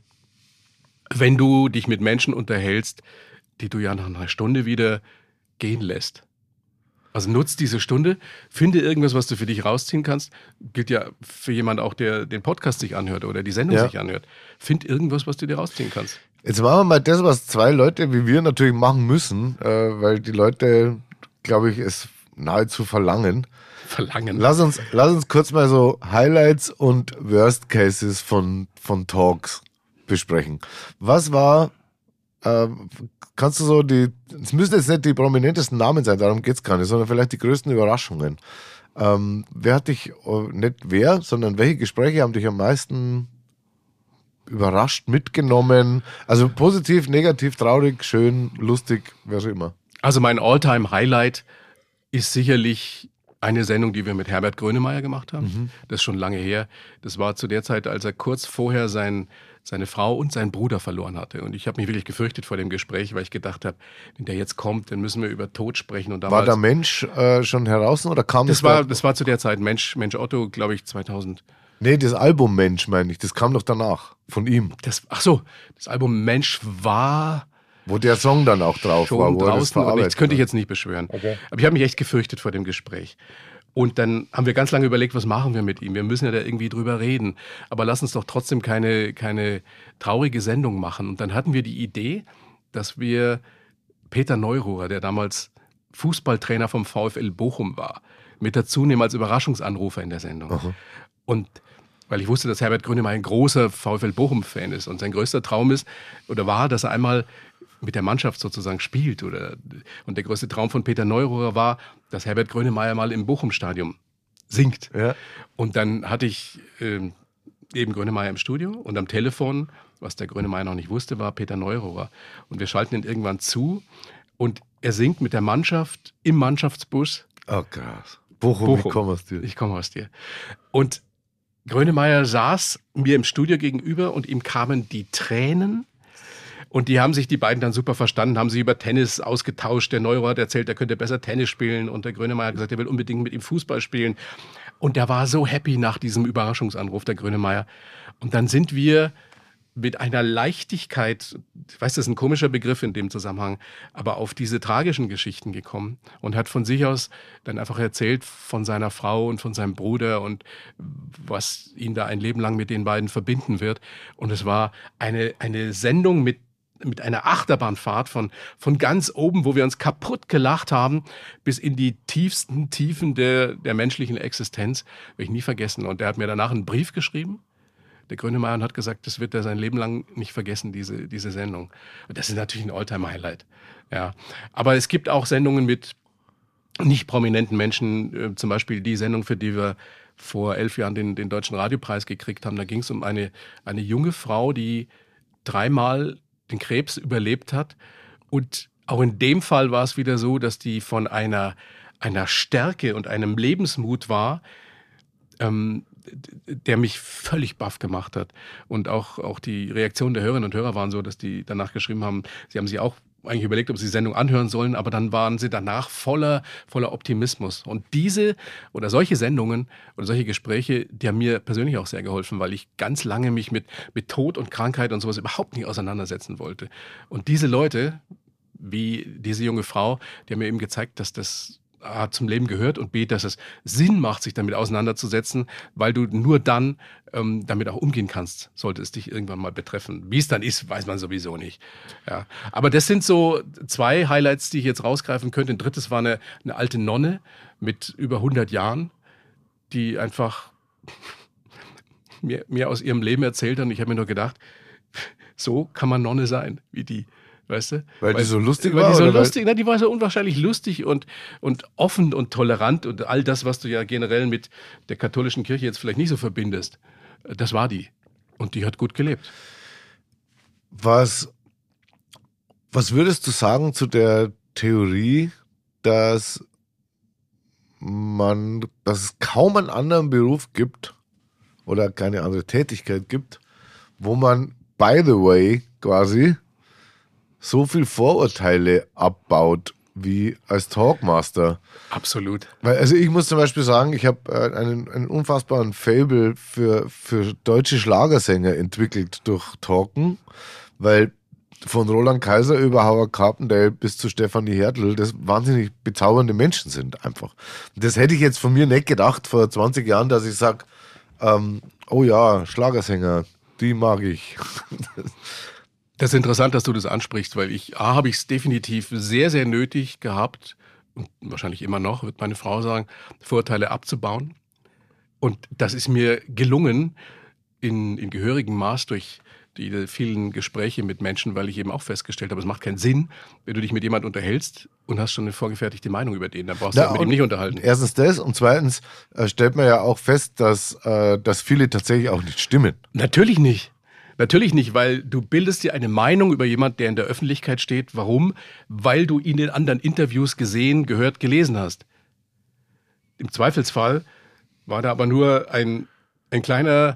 Speaker 1: wenn du dich mit Menschen unterhältst, die du ja nach einer Stunde wieder gehen lässt. Also nutzt diese Stunde, finde irgendwas, was du für dich rausziehen kannst. Gilt ja für jemand auch, der den Podcast sich anhört oder die Sendung
Speaker 2: Ja.
Speaker 1: sich anhört. Find irgendwas, was du dir rausziehen kannst.
Speaker 2: Jetzt machen wir mal das, was zwei Leute wie wir natürlich machen müssen, äh, weil die Leute, glaube ich, es nahezu verlangen.
Speaker 1: Verlangen.
Speaker 2: Lass uns, lass uns kurz mal so Highlights und Worst Cases von, von Talks besprechen. Was war, äh, kannst du so die, es müssen jetzt nicht die prominentesten Namen sein, darum geht's gar nicht, sondern vielleicht die größten Überraschungen. Ähm, wer hat dich, äh, nicht wer, sondern welche Gespräche haben dich am meisten überrascht, mitgenommen? Also positiv, negativ, traurig, schön, lustig, wer auch immer.
Speaker 1: Also mein All-Time-Highlight ist sicherlich eine Sendung, die wir mit Herbert Grönemeyer gemacht haben. Mhm. Das ist schon lange her. Das war zu der Zeit, als er kurz vorher sein, seine Frau und seinen Bruder verloren hatte. Und ich habe mich wirklich gefürchtet vor dem Gespräch, weil ich gedacht habe, wenn der jetzt kommt, dann müssen wir über Tod sprechen. Und damals,
Speaker 2: war der Mensch äh, schon heraus oder kam
Speaker 1: das?
Speaker 2: Das
Speaker 1: War,
Speaker 2: da?
Speaker 1: das war zu der Zeit Mensch, Mensch Otto, glaube ich, zweitausend.
Speaker 2: Nee, das Album Mensch meine ich, das kam doch danach, von ihm.
Speaker 1: Das, ach so, das Album Mensch war
Speaker 2: wo der Song dann auch drauf
Speaker 1: schon
Speaker 2: war. Wo
Speaker 1: draußen.
Speaker 2: er das,
Speaker 1: Und das könnte ich jetzt nicht beschwören.
Speaker 2: Okay.
Speaker 1: Aber ich habe mich echt gefürchtet vor dem Gespräch. Und dann haben wir ganz lange überlegt, was machen wir mit ihm? Wir müssen ja da irgendwie drüber reden. Aber lass uns doch trotzdem keine, keine traurige Sendung machen. Und dann hatten wir die Idee, dass wir Peter Neururer, der damals Fußballtrainer vom VfL Bochum war, mit dazu nehmen als Überraschungsanrufer in der Sendung.
Speaker 2: Aha.
Speaker 1: Und weil ich wusste, dass Herbert Grönemeyer ein großer VfL Bochum-Fan ist. Und sein größter Traum ist, oder war, dass er einmal mit der Mannschaft sozusagen spielt. Oder, und der größte Traum von Peter Neururer war, dass Herbert Grönemeyer mal im Bochum-Stadion singt.
Speaker 2: Ja.
Speaker 1: Und dann hatte ich äh, eben Grönemeyer im Studio und am Telefon, was der Grönemeyer noch nicht wusste, war Peter Neururer. Und wir schalten ihn irgendwann zu und er singt mit der Mannschaft im Mannschaftsbus.
Speaker 2: Oh krass. Bochum,
Speaker 1: Bochum.
Speaker 2: ich komme aus dir.
Speaker 1: Ich komme aus dir. Und Grönemeyer saß mir im Studio gegenüber und ihm kamen die Tränen. Und die haben sich die beiden dann super verstanden, haben sich über Tennis ausgetauscht. Der Neururer hat erzählt, er könnte besser Tennis spielen. Und der Grönemeyer hat gesagt, er will unbedingt mit ihm Fußball spielen. Und der war so happy nach diesem Überraschungsanruf, der Grönemeyer. Und dann sind wir mit einer Leichtigkeit, ich weiß, das ist ein komischer Begriff in dem Zusammenhang, aber auf diese tragischen Geschichten gekommen und hat von sich aus dann einfach erzählt von seiner Frau und von seinem Bruder und was ihn da ein Leben lang mit den beiden verbinden wird. Und es war eine, eine Sendung mit mit einer Achterbahnfahrt von, von ganz oben, wo wir uns kaputt gelacht haben, bis in die tiefsten Tiefen der, der menschlichen Existenz. Werde ich nie vergessen. Und er hat mir danach einen Brief geschrieben, der Grönemeyer, und hat gesagt, das wird er sein Leben lang nicht vergessen, diese, diese Sendung. Und das ist natürlich ein Alltime-Highlight. Ja. Aber es gibt auch Sendungen mit nicht prominenten Menschen, äh, zum Beispiel die Sendung, für die wir vor elf Jahren den, den Deutschen Radiopreis gekriegt haben. Da ging es um eine, eine junge Frau, die dreimal den Krebs überlebt hat. Und auch in dem Fall war es wieder so, dass die von einer, einer Stärke und einem Lebensmut war, ähm, der mich völlig baff gemacht hat. Und auch, auch die Reaktionen der Hörerinnen und Hörer waren so, dass die danach geschrieben haben, sie haben sich auch eigentlich überlegt, ob sie die Sendung anhören sollen, aber dann waren sie danach voller, voller Optimismus. Und diese oder solche Sendungen oder solche Gespräche, die haben mir persönlich auch sehr geholfen, weil ich ganz lange mich mit, mit Tod und Krankheit und sowas überhaupt nicht auseinandersetzen wollte. Und diese Leute, wie diese junge Frau, die haben mir eben gezeigt, dass das A, zum Leben gehört und B, dass es Sinn macht, sich damit auseinanderzusetzen, weil du nur dann ähm, damit auch umgehen kannst, sollte es dich irgendwann mal betreffen. Wie es dann ist, weiß man sowieso nicht. Ja. Aber das sind so zwei Highlights, die ich jetzt rausgreifen könnte. Ein drittes war eine, eine alte Nonne mit über hundert Jahren, die einfach mir, mir aus ihrem Leben erzählt hat. Und ich habe mir nur gedacht, so kann man Nonne sein, wie die. Weißt du?
Speaker 2: Weil, weil die so lustig
Speaker 1: weil
Speaker 2: war?
Speaker 1: Die, so
Speaker 2: oder
Speaker 1: lustig, na, die war so unwahrscheinlich lustig und, und offen und tolerant und all das, was du ja generell mit der katholischen Kirche jetzt vielleicht nicht so verbindest. Das war die. Und die hat gut gelebt.
Speaker 2: Was, was würdest du sagen zu der Theorie, dass man, dass es kaum einen anderen Beruf gibt oder keine andere Tätigkeit gibt, wo man, by the way, quasi so viel Vorurteile abbaut wie als Talkmaster.
Speaker 1: Absolut.
Speaker 2: Weil, also ich muss zum Beispiel sagen, ich habe äh, einen, einen unfassbaren Faible für, für deutsche Schlagersänger entwickelt durch Talken, weil von Roland Kaiser über Howard Carpendale bis zu Stefanie Hertel das wahnsinnig bezaubernde Menschen sind einfach. Das hätte ich jetzt von mir nicht gedacht vor zwanzig Jahren, dass ich sage, ähm, oh ja, Schlagersänger, die mag ich.
Speaker 1: Das ist interessant, dass du das ansprichst, weil ich, A, habe ich es definitiv sehr, sehr nötig gehabt, und wahrscheinlich immer noch, wird meine Frau sagen, Vorurteile abzubauen. Und das ist mir gelungen in, in gehörigem Maß durch die vielen Gespräche mit Menschen, weil ich eben auch festgestellt habe, es macht keinen Sinn, wenn du dich mit jemandem unterhältst und hast schon eine vorgefertigte Meinung über den, dann brauchst du
Speaker 2: ja,
Speaker 1: dich mit ihm nicht unterhalten.
Speaker 2: Erstens das und zweitens äh, stellt man ja auch fest, dass, äh, dass viele tatsächlich auch nicht stimmen.
Speaker 1: Natürlich nicht. Natürlich nicht, weil du bildest dir eine Meinung über jemanden, der in der Öffentlichkeit steht. Warum? Weil du ihn in anderen Interviews gesehen, gehört, gelesen hast. Im Zweifelsfall war da aber nur ein, ein kleiner,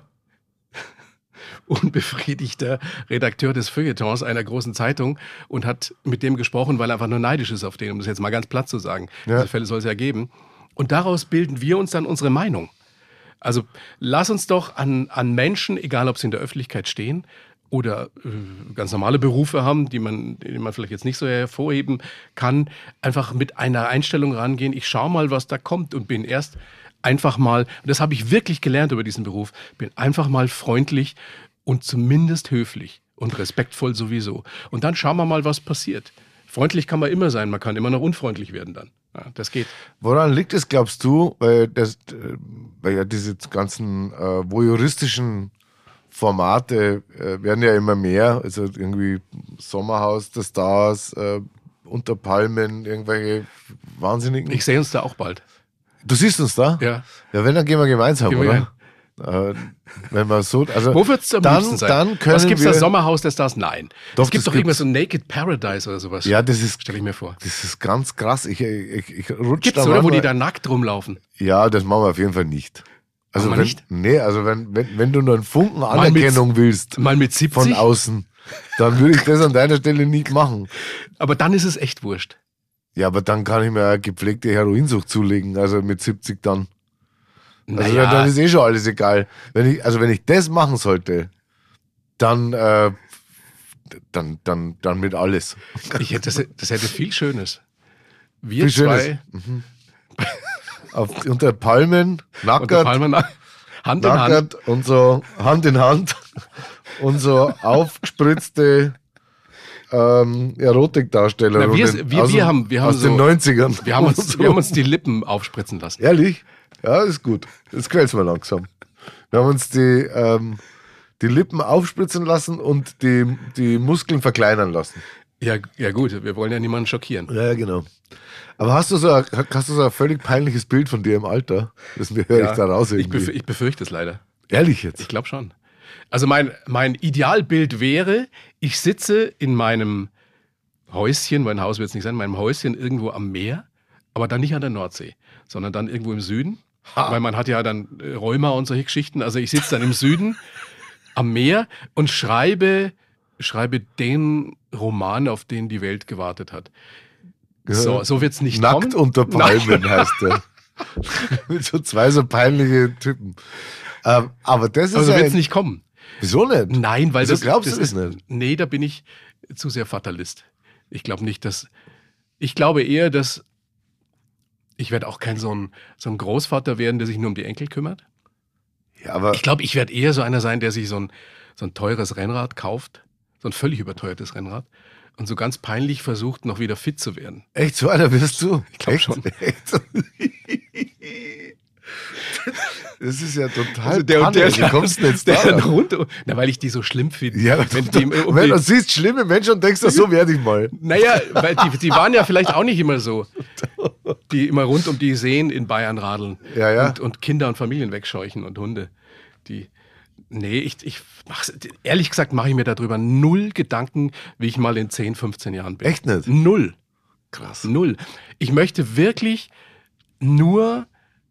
Speaker 1: unbefriedigter Redakteur des Feuilletons einer großen Zeitung und hat mit dem gesprochen, weil er einfach nur neidisch ist auf den, um das jetzt mal ganz platt zu sagen. Ja. Diese Fälle soll es ja geben. Und daraus bilden wir uns dann unsere Meinung. Also lass uns doch an, an Menschen, egal ob sie in der Öffentlichkeit stehen oder äh, ganz normale Berufe haben, die man, die man vielleicht jetzt nicht so hervorheben kann, einfach mit einer Einstellung rangehen, ich schaue mal, was da kommt und bin erst einfach mal, und das habe ich wirklich gelernt über diesen Beruf, bin einfach mal freundlich und zumindest höflich und respektvoll sowieso. Und dann schauen wir mal, was passiert. Freundlich kann man immer sein, man kann immer noch unfreundlich werden dann. Ja, das geht.
Speaker 2: Woran liegt es, glaubst du, weil, das, weil ja diese ganzen äh, voyeuristischen Formate äh, werden ja immer mehr, also irgendwie Sommerhaus der Stars, äh, Unter Palmen, irgendwelche Wahnsinnigen.
Speaker 1: Ich sehe uns da auch bald.
Speaker 2: Du siehst uns da?
Speaker 1: Ja.
Speaker 2: Ja, wenn, dann gehen wir gemeinsam, gehen wir oder? Äh, wenn man so, also
Speaker 1: wo wird's am
Speaker 2: dann,
Speaker 1: liebsten sein?
Speaker 2: Dann können
Speaker 1: Was gibt's
Speaker 2: wir,
Speaker 1: das Sommerhaus der Stars? Nein.
Speaker 2: Doch,
Speaker 1: es gibt doch
Speaker 2: gibt's.
Speaker 1: irgendwas so Naked Paradise oder sowas.
Speaker 2: Ja, das ist,
Speaker 1: stelle ich mir vor.
Speaker 2: Das ist ganz krass. Ich, ich, ich rutsch
Speaker 1: Gibt's,
Speaker 2: da
Speaker 1: oder?
Speaker 2: manchmal,
Speaker 1: Wo die da nackt rumlaufen.
Speaker 2: Ja, das machen wir auf jeden Fall nicht. Also
Speaker 1: machen wir
Speaker 2: wenn,
Speaker 1: nicht?
Speaker 2: Nee, also wenn, wenn, wenn du nur einen Funken Anerkennung
Speaker 1: mit,
Speaker 2: willst,
Speaker 1: mal mit siebzig
Speaker 2: von außen, dann würde ich das an deiner Stelle nicht machen.
Speaker 1: Aber dann ist es echt wurscht.
Speaker 2: Ja, aber dann kann ich mir eine gepflegte Heroinsucht zulegen, also mit siebzig dann. Also
Speaker 1: naja.
Speaker 2: dann ist eh schon alles egal. Wenn ich, also wenn ich das machen sollte, dann, äh, dann, dann, dann mit alles.
Speaker 1: Ich hätte, das, das hätte viel Schönes. Wir
Speaker 2: viel
Speaker 1: zwei.
Speaker 2: Schönes. Mhm. Auf, unter Palmen, nackert,
Speaker 1: unter Palmen, Hand in
Speaker 2: nackert
Speaker 1: Hand.
Speaker 2: Und so Hand in Hand und so aufgespritzte ähm, Erotikdarsteller.
Speaker 1: Na, wir, wir,
Speaker 2: aus,
Speaker 1: wir haben, wir haben
Speaker 2: aus
Speaker 1: so,
Speaker 2: den neunzigern.
Speaker 1: Wir haben, uns,
Speaker 2: so.
Speaker 1: wir haben uns die Lippen aufspritzen lassen.
Speaker 2: Ehrlich? Ja, ist gut. Jetzt quält's mir langsam. Wir haben uns die, ähm, die Lippen aufspritzen lassen und die, die Muskeln verkleinern lassen.
Speaker 1: Ja, ja gut, wir wollen ja niemanden schockieren.
Speaker 2: Ja, genau. Aber hast du so ein, hast du so ein völlig peinliches Bild von dir im Alter? Das höre
Speaker 1: Ja,
Speaker 2: ich da raus
Speaker 1: ich,
Speaker 2: irgendwie.
Speaker 1: bef- ich befürchte es leider.
Speaker 2: Ehrlich jetzt?
Speaker 1: Ich glaube schon. Also mein, mein Idealbild wäre, ich sitze in meinem Häuschen, mein Haus wird es nicht sein, meinem Häuschen irgendwo am Meer, aber dann nicht an der Nordsee, sondern dann irgendwo im Süden. Ha. Weil man hat ja dann äh, Rheuma und solche Geschichten. Also ich sitze dann im Süden am Meer und schreibe, schreibe den Roman, auf den die Welt gewartet hat.
Speaker 2: Ja.
Speaker 1: So, so wird es nicht
Speaker 2: Nackt
Speaker 1: kommen.
Speaker 2: unter Palmen heißt der. Mit so zwei so peinliche Typen. Ähm, aber das ist
Speaker 1: Also
Speaker 2: ja
Speaker 1: wird es
Speaker 2: ein-
Speaker 1: nicht kommen.
Speaker 2: Wieso nicht?
Speaker 1: Nein, weil
Speaker 2: Wieso
Speaker 1: das
Speaker 2: glaubst
Speaker 1: das
Speaker 2: du das
Speaker 1: ist,
Speaker 2: nicht?
Speaker 1: Nee, da bin ich zu sehr Fatalist. Ich glaube nicht, dass. Ich glaube eher, dass. Ich werde auch kein so ein, so ein Großvater werden, der sich nur um die Enkel kümmert.
Speaker 2: Ja, aber
Speaker 1: Ich glaube, ich werde eher so einer sein, der sich so ein, so ein teures Rennrad kauft. So ein völlig überteuertes Rennrad. Und so ganz peinlich versucht, noch wieder fit zu werden.
Speaker 2: echt so einer wirst du?
Speaker 1: Ich glaube
Speaker 2: Echt?
Speaker 1: schon.
Speaker 2: Echt? Das ist ja total
Speaker 1: Also der,
Speaker 2: Panne.
Speaker 1: der,
Speaker 2: Wie kommst du denn jetzt
Speaker 1: der,
Speaker 2: da?
Speaker 1: der rund, na, weil ich die so schlimm finde.
Speaker 2: Ja,
Speaker 1: wenn die, um
Speaker 2: wenn
Speaker 1: die,
Speaker 2: du siehst schlimme Menschen und denkst, ach, so werde ich mal.
Speaker 1: Naja, weil die, die waren ja vielleicht auch nicht immer so, die immer rund um die Seen in Bayern radeln
Speaker 2: Ja, ja.
Speaker 1: Und, und Kinder und Familien wegscheuchen und Hunde. Die, nee, ich, ich mach's, ehrlich gesagt mache ich mir darüber null Gedanken, wie ich mal in zehn, fünfzehn Jahren bin.
Speaker 2: Echt nicht?
Speaker 1: Null.
Speaker 2: Krass.
Speaker 1: Null. Ich möchte wirklich nur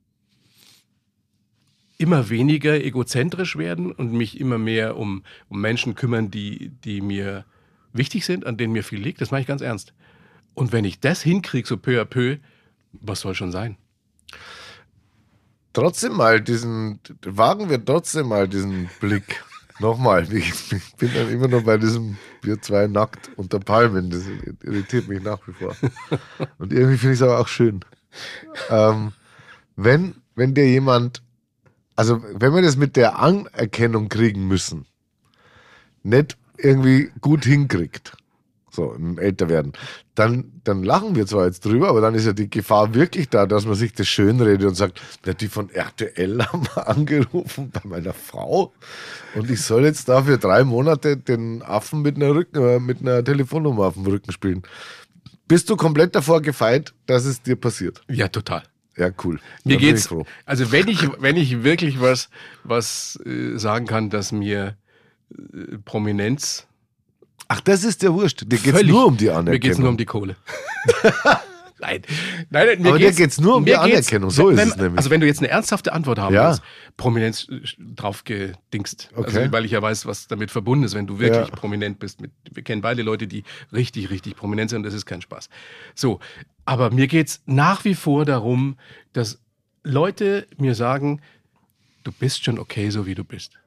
Speaker 1: immer weniger egozentrisch werden und mich immer mehr um, um Menschen kümmern, die, die mir wichtig sind, an denen mir viel liegt. Das mache ich ganz ernst. Und wenn ich das hinkriege, so peu à peu, was soll schon sein?
Speaker 2: Trotzdem mal diesen, wagen wir trotzdem mal diesen Blick. Nochmal, ich, ich bin dann immer noch bei diesem, wir zwei nackt unter Palmen, das irritiert mich nach wie vor. Und irgendwie finde ich es aber auch schön. Ähm, wenn, wenn dir jemand, also wenn wir das mit der Anerkennung kriegen müssen, nicht irgendwie gut hinkriegt, so im Älterwerden, dann, dann lachen wir zwar jetzt drüber, aber dann ist ja die Gefahr wirklich da, dass man sich das schönredet und sagt, ja, die von R T L haben angerufen bei meiner Frau und ich soll jetzt da für drei Monate den Affen mit einer, Rücken, äh, mit einer Telefonnummer auf dem Rücken spielen. Bist du komplett davor gefeit, dass es dir passiert?
Speaker 1: Ja, total.
Speaker 2: Ja, cool.
Speaker 1: Mir
Speaker 2: Dann bin
Speaker 1: geht's,
Speaker 2: ich froh.
Speaker 1: also wenn ich, wenn ich wirklich was, was äh, sagen kann, dass mir äh, Prominenz
Speaker 2: Ach, das ist der Wurscht. Dir geht's
Speaker 1: völlig-
Speaker 2: nur um die Anerkennung.
Speaker 1: Mir geht es nur um die Kohle. Nein, nein, nein, mir
Speaker 2: Aber dir geht's nur um
Speaker 1: mir
Speaker 2: die Anerkennung, so ist
Speaker 1: wenn,
Speaker 2: es nämlich.
Speaker 1: Also wenn du jetzt eine ernsthafte Antwort haben
Speaker 2: Ja.
Speaker 1: willst, Prominenz äh, drauf gedingst.
Speaker 2: Okay.
Speaker 1: Also, weil ich ja weiß, was damit verbunden ist, wenn du wirklich
Speaker 2: Ja.
Speaker 1: prominent bist. Mit, wir kennen beide Leute, die richtig, richtig prominent sind und das ist kein Spaß. So, aber mir geht's nach wie vor darum, dass Leute mir sagen, du bist schon okay, so wie du bist.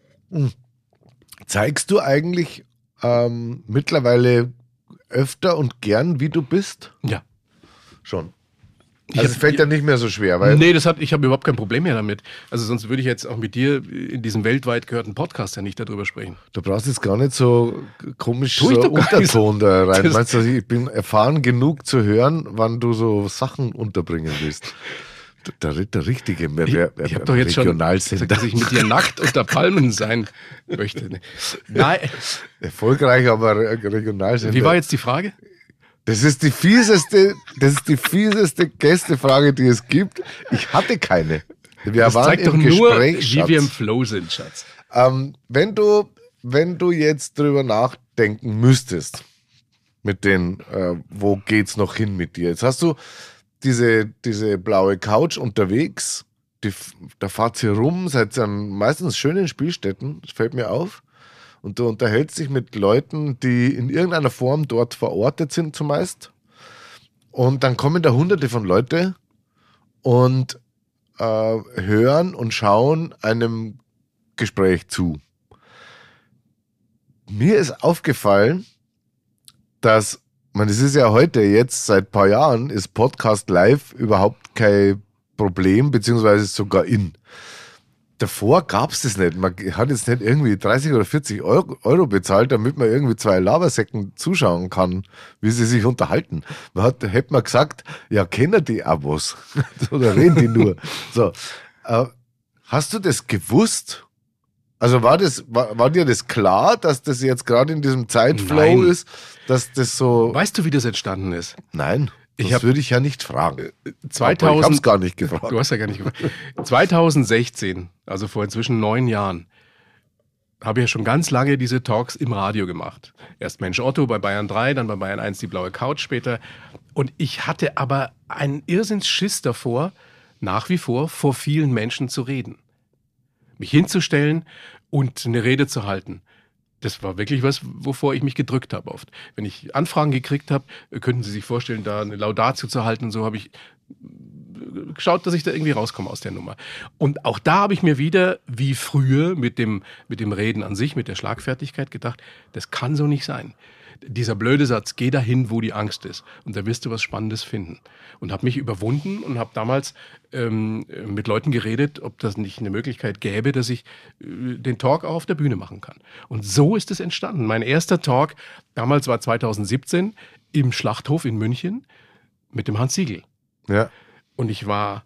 Speaker 2: Zeigst du eigentlich ähm, mittlerweile öfter und gern, wie du bist?
Speaker 1: Ja.
Speaker 2: Schon.
Speaker 1: Ich
Speaker 2: Also es
Speaker 1: hab-
Speaker 2: fällt dir nicht mehr so schwer, weil
Speaker 1: Nee, das hat, ich habe überhaupt kein Problem mehr damit. Also sonst würde ich jetzt auch mit dir in diesem weltweit gehörten Podcast ja nicht darüber sprechen.
Speaker 2: du brauchst jetzt gar nicht so komisch
Speaker 1: Tu ich
Speaker 2: so
Speaker 1: doch gar nicht.
Speaker 2: Unterton da rein.
Speaker 1: Das-
Speaker 2: Meinst du, ich bin erfahren genug zu hören, wann du so Sachen unterbringen willst? Der, der, der richtige
Speaker 1: Ich,
Speaker 2: wer,
Speaker 1: ich habe doch jetzt schon
Speaker 2: Regionalsender.
Speaker 1: gesagt, dass ich mit dir nackt unter Palmen sein möchte. Nein,
Speaker 2: Erfolgreich, aber Re- Regionalsender.
Speaker 1: wie war jetzt die Frage?
Speaker 2: Das ist die fieseste, das ist die fieseste Gästefrage, die es gibt. Ich hatte keine. Wir
Speaker 1: Das
Speaker 2: waren
Speaker 1: zeigt
Speaker 2: im
Speaker 1: doch nur,
Speaker 2: Gespräch,
Speaker 1: wie wir im
Speaker 2: Schatz.
Speaker 1: Flow sind, Schatz.
Speaker 2: Ähm, wenn du, wenn du jetzt drüber nachdenken müsstest, mit den, äh, wo geht's noch hin mit dir? Jetzt hast du diese, diese blaue Couch unterwegs, die, da fahrt ihr rum, seid an meistens schönen Spielstätten, das fällt mir auf. Und du unterhältst dich mit Leuten, die in irgendeiner Form dort verortet sind zumeist. Und dann kommen da hunderte von Leute und äh, hören und schauen einem Gespräch zu. Mir ist aufgefallen, dass, man, es ist ja heute jetzt, seit ein paar Jahren, ist Podcast live überhaupt kein Problem, beziehungsweise ist sogar in. davor gab es das nicht. Man hat jetzt nicht irgendwie dreißig oder vierzig Euro, Euro bezahlt, damit man irgendwie zwei Labersäcken zuschauen kann, wie sie sich unterhalten. Man hat, hätte man gesagt, ja, kennen die auch was? Oder reden die nur? So, äh, hast du das gewusst? Also war das, war, war dir das klar, dass das jetzt gerade in diesem Zeitflow
Speaker 1: Nein.
Speaker 2: ist, dass das so...
Speaker 1: Weißt du, wie das entstanden ist?
Speaker 2: Nein, das
Speaker 1: Ich hab-
Speaker 2: würde ich ja nicht fragen.
Speaker 1: zweitausend
Speaker 2: Aber ich habe es gar nicht gefragt.
Speaker 1: Du hast ja gar nicht gefragt. zweitausendsechzehn, also vor inzwischen neun Jahren, habe ich ja schon ganz lange diese Talks im Radio gemacht. Erst Mensch Otto bei Bayern drei, dann bei Bayern eins die blaue Couch später. Und ich hatte aber einen Irrsinnsschiss davor, nach wie vor vor vielen Menschen zu reden. Mich hinzustellen und eine Rede zu halten. Das war wirklich was, wovor ich mich gedrückt habe oft. Wenn ich Anfragen gekriegt habe, könnten Sie sich vorstellen, da eine Laudatio zu halten und so, habe ich geschaut, dass ich da irgendwie rauskomme aus der Nummer. Und auch da habe ich mir wieder, wie früher, mit dem, mit dem Reden an sich, mit der Schlagfertigkeit gedacht, das kann so nicht sein. Dieser blöde Satz, geh dahin, wo die Angst ist. Und da wirst du was Spannendes finden. Und habe mich überwunden und habe damals ähm, mit Leuten geredet, ob das nicht eine Möglichkeit gäbe, dass ich äh, den Talk auch auf der Bühne machen kann. Und so ist es entstanden. Mein erster Talk damals war zweitausendsiebzehn im Schlachthof in München mit dem Hans Siegel.
Speaker 2: Ja.
Speaker 1: Und ich war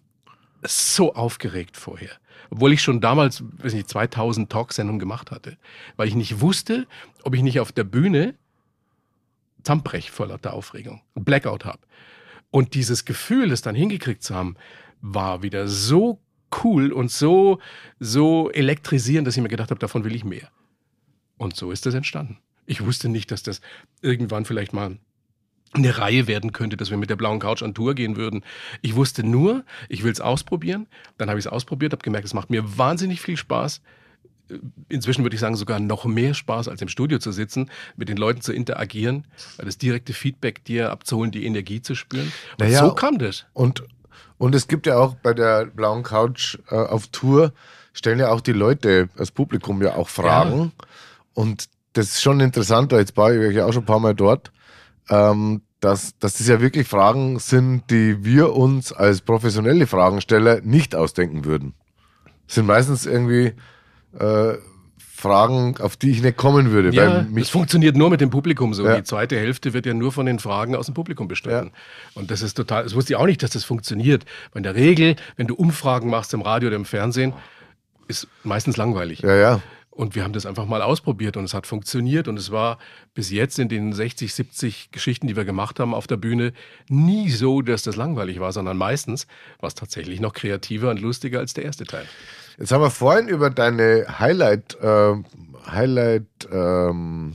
Speaker 1: so aufgeregt vorher. Obwohl ich schon damals, weiß nicht, zweitausend Talksendungen gemacht hatte. Weil ich nicht wusste, ob ich nicht auf der Bühne zusammenbrech vor lauter Aufregung, ein Blackout habe. Und dieses Gefühl, das dann hingekriegt zu haben, war wieder so cool und so, so elektrisierend, dass ich mir gedacht habe, davon will ich mehr. Und so ist das entstanden. Ich wusste nicht, dass das irgendwann vielleicht mal eine Reihe werden könnte, dass wir mit der blauen Couch an Tour gehen würden. Ich wusste nur, ich will es ausprobieren. Dann habe ich es ausprobiert, habe gemerkt, es macht mir wahnsinnig viel Spaß. Inzwischen würde ich sagen, sogar noch mehr Spaß, als im Studio zu sitzen, mit den Leuten zu interagieren, das direkte Feedback dir abzuholen, die Energie zu spüren. Und
Speaker 2: Naja,
Speaker 1: so kam das.
Speaker 2: Und, und es gibt ja auch bei der blauen Couch äh, auf Tour, stellen ja auch die Leute, das Publikum ja auch Fragen. Ja. Und das ist schon interessant, jetzt war ich ja auch schon ein paar Mal dort, ähm, dass, dass das ja wirklich Fragen sind, die wir uns als professionelle Fragensteller nicht ausdenken würden. Das sind meistens irgendwie Äh, Fragen, auf die ich nicht kommen würde.
Speaker 1: Ja,
Speaker 2: weil mich
Speaker 1: das funktioniert nur mit dem Publikum so.
Speaker 2: Ja.
Speaker 1: Die zweite Hälfte wird ja nur von den Fragen aus dem Publikum bestritten.
Speaker 2: Ja.
Speaker 1: Und das ist total, das wusste ich auch nicht, dass das funktioniert. Weil in der Regel, wenn du Umfragen machst im Radio oder im Fernsehen, ist meistens langweilig.
Speaker 2: Ja, ja.
Speaker 1: Und wir haben das einfach mal ausprobiert und es hat funktioniert. Und es war bis jetzt in den sechzig, siebzig Geschichten, die wir gemacht haben auf der Bühne, nie so, dass das langweilig war, sondern meistens war es tatsächlich noch kreativer und lustiger als der erste Teil.
Speaker 2: Jetzt haben wir vorhin über deine Highlight, äh, Highlight ähm,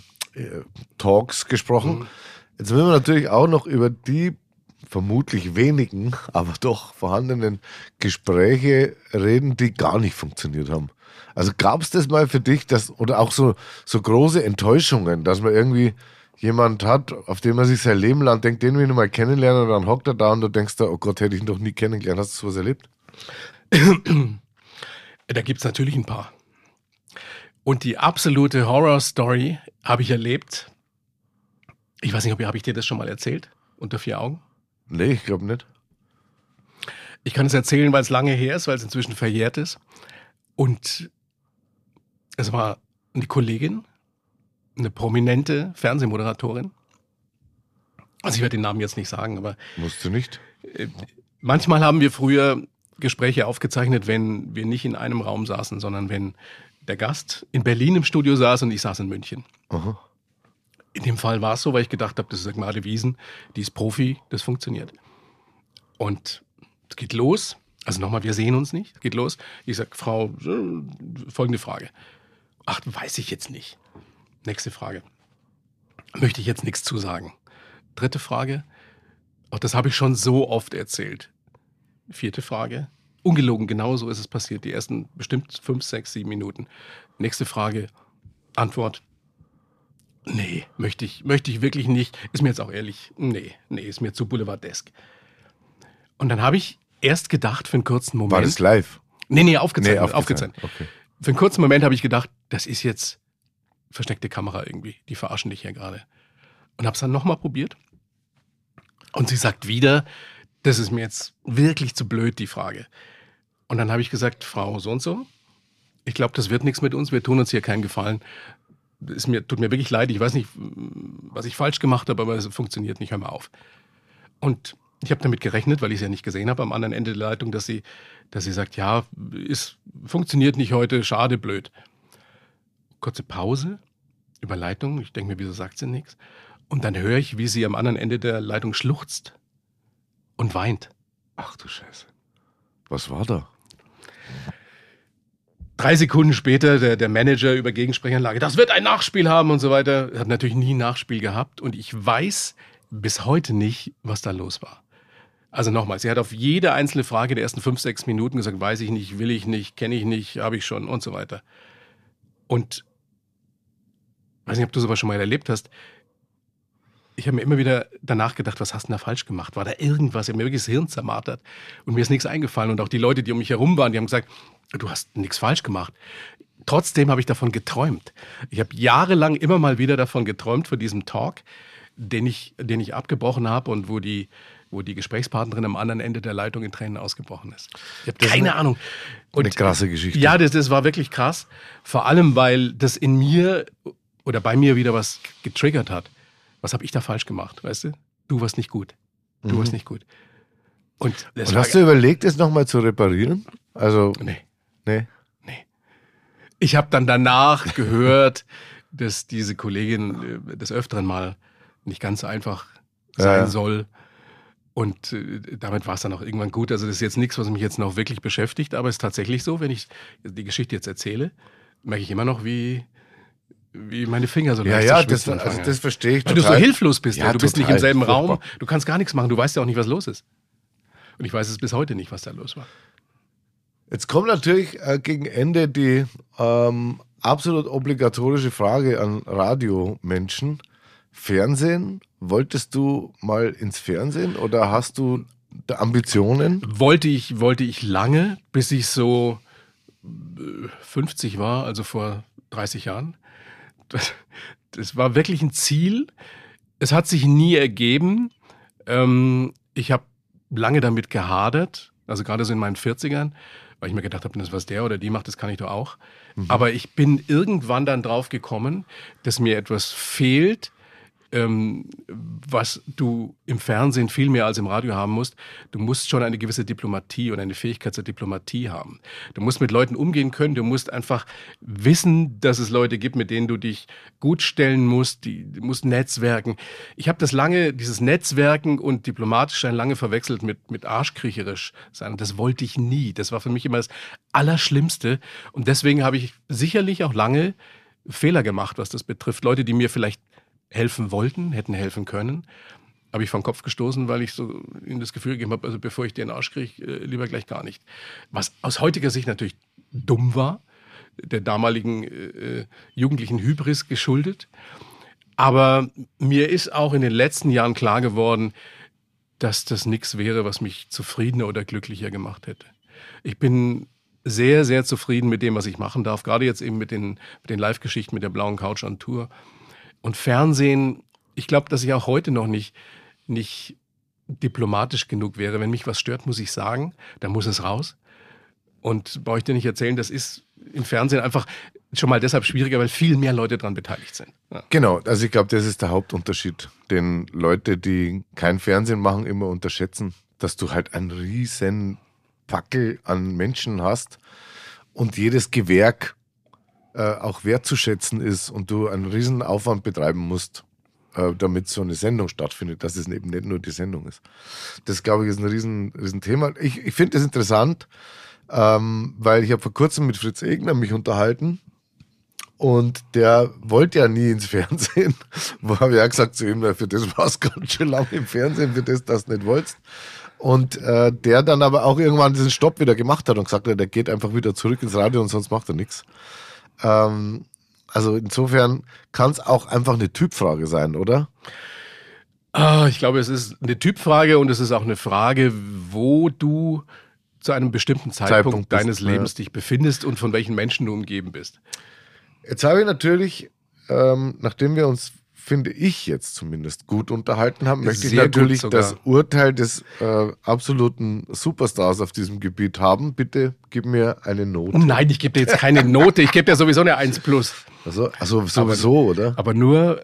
Speaker 2: Talks gesprochen. Mhm. Jetzt müssen wir natürlich auch noch über die vermutlich wenigen, aber doch vorhandenen Gespräche reden, die gar nicht funktioniert haben. Also gab es das mal für dich, dass, oder auch so, so große Enttäuschungen, dass man irgendwie jemand hat, auf den man sich sein Leben lang denkt, den will ich noch mal kennenlernen, und dann hockt er da und du denkst da, oh Gott, hätte ich ihn doch nie kennengelernt. Hast du sowas erlebt?
Speaker 1: Da gibt es natürlich ein paar. Und die absolute Horror-Story habe ich erlebt. Ich weiß nicht, ob habe ich dir das schon mal erzählt? Unter vier Augen?
Speaker 2: Nee, ich glaube nicht.
Speaker 1: Ich kann es erzählen, weil es lange her ist, weil es inzwischen verjährt ist. Und es war eine Kollegin, eine prominente Fernsehmoderatorin. Also ich werde den Namen jetzt nicht sagen, aber...
Speaker 2: Musst du nicht?
Speaker 1: Äh, manchmal haben wir früher Gespräche aufgezeichnet, wenn wir nicht in einem Raum saßen, sondern wenn der Gast in Berlin im Studio saß und ich saß in München.
Speaker 2: Aha.
Speaker 1: In dem Fall war es so, weil ich gedacht habe, das ist Agmade Wiesen, die ist Profi, das funktioniert. Und es geht los. Also nochmal, wir sehen uns nicht. Es geht los. Ich sage, Frau, folgende Frage. Ach, weiß ich jetzt nicht. Nächste Frage. Möchte ich jetzt nichts zu sagen. Dritte Frage. Auch das habe ich schon so oft erzählt. Vierte Frage. Ungelogen, genau so ist es passiert. Die ersten bestimmt fünf, sechs, sieben Minuten. Nächste Frage. Antwort. Nee, möchte ich, möchte ich wirklich nicht. Ist mir jetzt auch ehrlich, nee, nee, ist mir zu boulevardesk. Und dann habe ich erst gedacht, für einen kurzen Moment.
Speaker 2: War das live?
Speaker 1: Nee, nee, aufgezeichnet.
Speaker 2: Nee, aufgezeichnet.
Speaker 1: aufgezeichnet.
Speaker 2: Okay.
Speaker 1: Für einen kurzen Moment habe ich gedacht, das ist jetzt versteckte Kamera irgendwie. Die verarschen dich hier gerade. Und habe es dann nochmal probiert. Und sie sagt wieder, das ist mir jetzt wirklich zu blöd, die Frage. Und dann habe ich gesagt, Frau so und so, Ich glaube, das wird nichts mit uns. Wir tun uns hier keinen Gefallen. Es mir, tut mir wirklich leid. Ich weiß nicht, was ich falsch gemacht habe, aber es funktioniert nicht. Hör mal auf. Und ich habe damit gerechnet, weil ich es ja nicht gesehen habe am anderen Ende der Leitung, dass sie, dass sie sagt, ja, es funktioniert nicht heute, schade, blöd. Kurze Pause, Überleitung. Ich denke mir, wieso sagt sie nichts? Und dann höre ich, wie sie am anderen Ende der Leitung schluchzt und weint.
Speaker 2: Ach du Scheiße. Was war da?
Speaker 1: Drei Sekunden später der, der Manager über Gegensprechanlage, das wird ein Nachspiel haben und so weiter. Hat natürlich nie ein Nachspiel gehabt und ich weiß bis heute nicht, was da los war. Also nochmal, sie hat auf jede einzelne Frage der ersten fünf, sechs Minuten gesagt, weiß ich nicht, will ich nicht, kenne ich nicht, habe ich schon und so weiter. Und ich weiß nicht, ob du sowas schon mal erlebt hast. Ich habe mir immer wieder danach gedacht, was hast du denn da falsch gemacht? War da irgendwas? Ich habe mir wirklich das Hirn zermartert und mir ist nichts eingefallen. Und auch die Leute, die um mich herum waren, die haben gesagt, du hast nichts falsch gemacht. Trotzdem habe ich davon geträumt. Ich habe jahrelang immer mal wieder davon geträumt, von diesem Talk, den ich, den ich abgebrochen habe und wo die, wo die Gesprächspartnerin am anderen Ende der Leitung in Tränen ausgebrochen ist. Ich habe keine
Speaker 2: eine,
Speaker 1: Ahnung. Und,
Speaker 2: eine krasse Geschichte.
Speaker 1: Ja, das, das war wirklich krass. Vor allem, weil das in mir oder bei mir wieder was getriggert hat. Was habe ich da falsch gemacht, weißt du? Du warst nicht gut. Du mhm. warst nicht gut. Und, das
Speaker 2: Und
Speaker 1: war,
Speaker 2: hast du überlegt, es nochmal zu reparieren? Also,
Speaker 1: nee.
Speaker 2: Nee.
Speaker 1: Nee. Ich habe dann danach gehört, dass diese Kollegin äh, des Öfteren mal nicht ganz so einfach sein
Speaker 2: ja.
Speaker 1: soll. Und äh, damit war es dann auch irgendwann gut. Also das ist jetzt nichts, was mich jetzt noch wirklich beschäftigt, aber es ist tatsächlich so, wenn ich die Geschichte jetzt erzähle, merke ich immer noch, wie, wie meine Finger so
Speaker 2: ja,
Speaker 1: leicht
Speaker 2: ja,
Speaker 1: zu
Speaker 2: das,
Speaker 1: schwitzen
Speaker 2: also
Speaker 1: anfangen.
Speaker 2: das verstehe ich
Speaker 1: Weil
Speaker 2: total.
Speaker 1: du so hilflos bist. Ja, ja. Du bist
Speaker 2: total.
Speaker 1: nicht im selben
Speaker 2: Furchtbar.
Speaker 1: Raum. Du kannst gar nichts machen. Du weißt ja auch nicht, was los ist. Und ich weiß es bis heute nicht, was da los war.
Speaker 2: Jetzt kommt natürlich äh, gegen Ende die ähm, absolut obligatorische Frage an Radiomenschen. Fernsehen? Wolltest du mal ins Fernsehen oder hast du Ambitionen?
Speaker 1: Wollte ich, wollte ich lange, bis ich so fünfzig war, also vor dreißig Jahren. Das, das war wirklich ein Ziel. Es hat sich nie ergeben. Ähm, ich habe lange damit gehadert, also gerade so in meinen vierzigern, weil ich mir gedacht habe, das, was der oder die macht, das kann ich doch auch. Mhm. Aber ich bin irgendwann dann drauf gekommen, dass mir etwas fehlt, ähm, was du im Fernsehen viel mehr als im Radio haben musst. Du musst schon eine gewisse Diplomatie und eine Fähigkeit zur Diplomatie haben. Du musst mit Leuten umgehen können, du musst einfach wissen, dass es Leute gibt, mit denen du dich gut stellen musst, die, du musst netzwerken. Ich habe das lange, dieses Netzwerken und diplomatisch sein lange verwechselt mit, mit arschkriecherisch sein. Und das wollte ich nie. Das war für mich immer das Allerschlimmste. Und deswegen habe ich sicherlich auch lange Fehler gemacht, was das betrifft. Leute, die mir vielleicht helfen wollten, hätten helfen können, habe ich vom Kopf gestoßen, weil ich so ihnen das Gefühl gegeben habe, also bevor ich dir den Arsch kriege, lieber gleich gar nicht. Was aus heutiger Sicht natürlich dumm war, der damaligen äh, jugendlichen Hybris geschuldet. Aber mir ist auch in den letzten Jahren klar geworden, dass das nichts wäre, was mich zufriedener oder glücklicher gemacht hätte. Ich bin sehr, sehr zufrieden mit dem, was ich machen darf, gerade jetzt eben mit den, mit den Live-Geschichten, mit der blauen Couch on Tour. Und Fernsehen, ich glaube, dass ich auch heute noch nicht, nicht diplomatisch genug wäre. Wenn mich was stört, muss ich sagen, dann muss es raus. Und brauche ich dir nicht erzählen, das ist im Fernsehen einfach schon mal deshalb schwieriger, weil viel mehr Leute daran beteiligt sind. Ja.
Speaker 2: Genau, also ich glaube, das ist der Hauptunterschied, den Leute, die kein Fernsehen machen, immer unterschätzen, dass du halt einen riesen Packel an Menschen hast und jedes Gewerk auch wertzuschätzen ist und du einen riesen Aufwand betreiben musst, äh, damit so eine Sendung stattfindet, dass es eben nicht nur die Sendung ist. Das, glaube ich, ist ein riesen, riesen Thema. Ich, ich finde das interessant, ähm, weil ich habe vor kurzem mit Fritz Egner mich unterhalten und der wollte ja nie ins Fernsehen. Wo habe ich ja gesagt zu ihm, für das war es ganz schön lange im Fernsehen, für das das nicht wolltest. Und äh, der dann aber auch irgendwann diesen Stopp wieder gemacht hat und gesagt hat, der geht einfach wieder zurück ins Radio und sonst macht er nichts. Ähm, also insofern kann es auch einfach eine Typfrage sein, oder?
Speaker 1: Ah, ich glaube, es ist eine Typfrage und es ist auch eine Frage, wo du zu einem bestimmten Zeitpunkt, Zeitpunkt deines bist, Lebens ja. dich befindest und von welchen Menschen du umgeben bist.
Speaker 2: Jetzt habe ich natürlich, ähm, nachdem wir uns finde ich jetzt zumindest, gut unterhalten haben, möchte ich
Speaker 1: Sehr
Speaker 2: natürlich
Speaker 1: gut sogar.
Speaker 2: das Urteil des äh, absoluten Superstars auf diesem Gebiet haben. Bitte gib mir eine Note.
Speaker 1: Nein, ich gebe dir jetzt keine Note. Ich gebe dir sowieso eine eins plus.
Speaker 2: Also, also sowieso,
Speaker 1: aber,
Speaker 2: oder?
Speaker 1: Aber nur,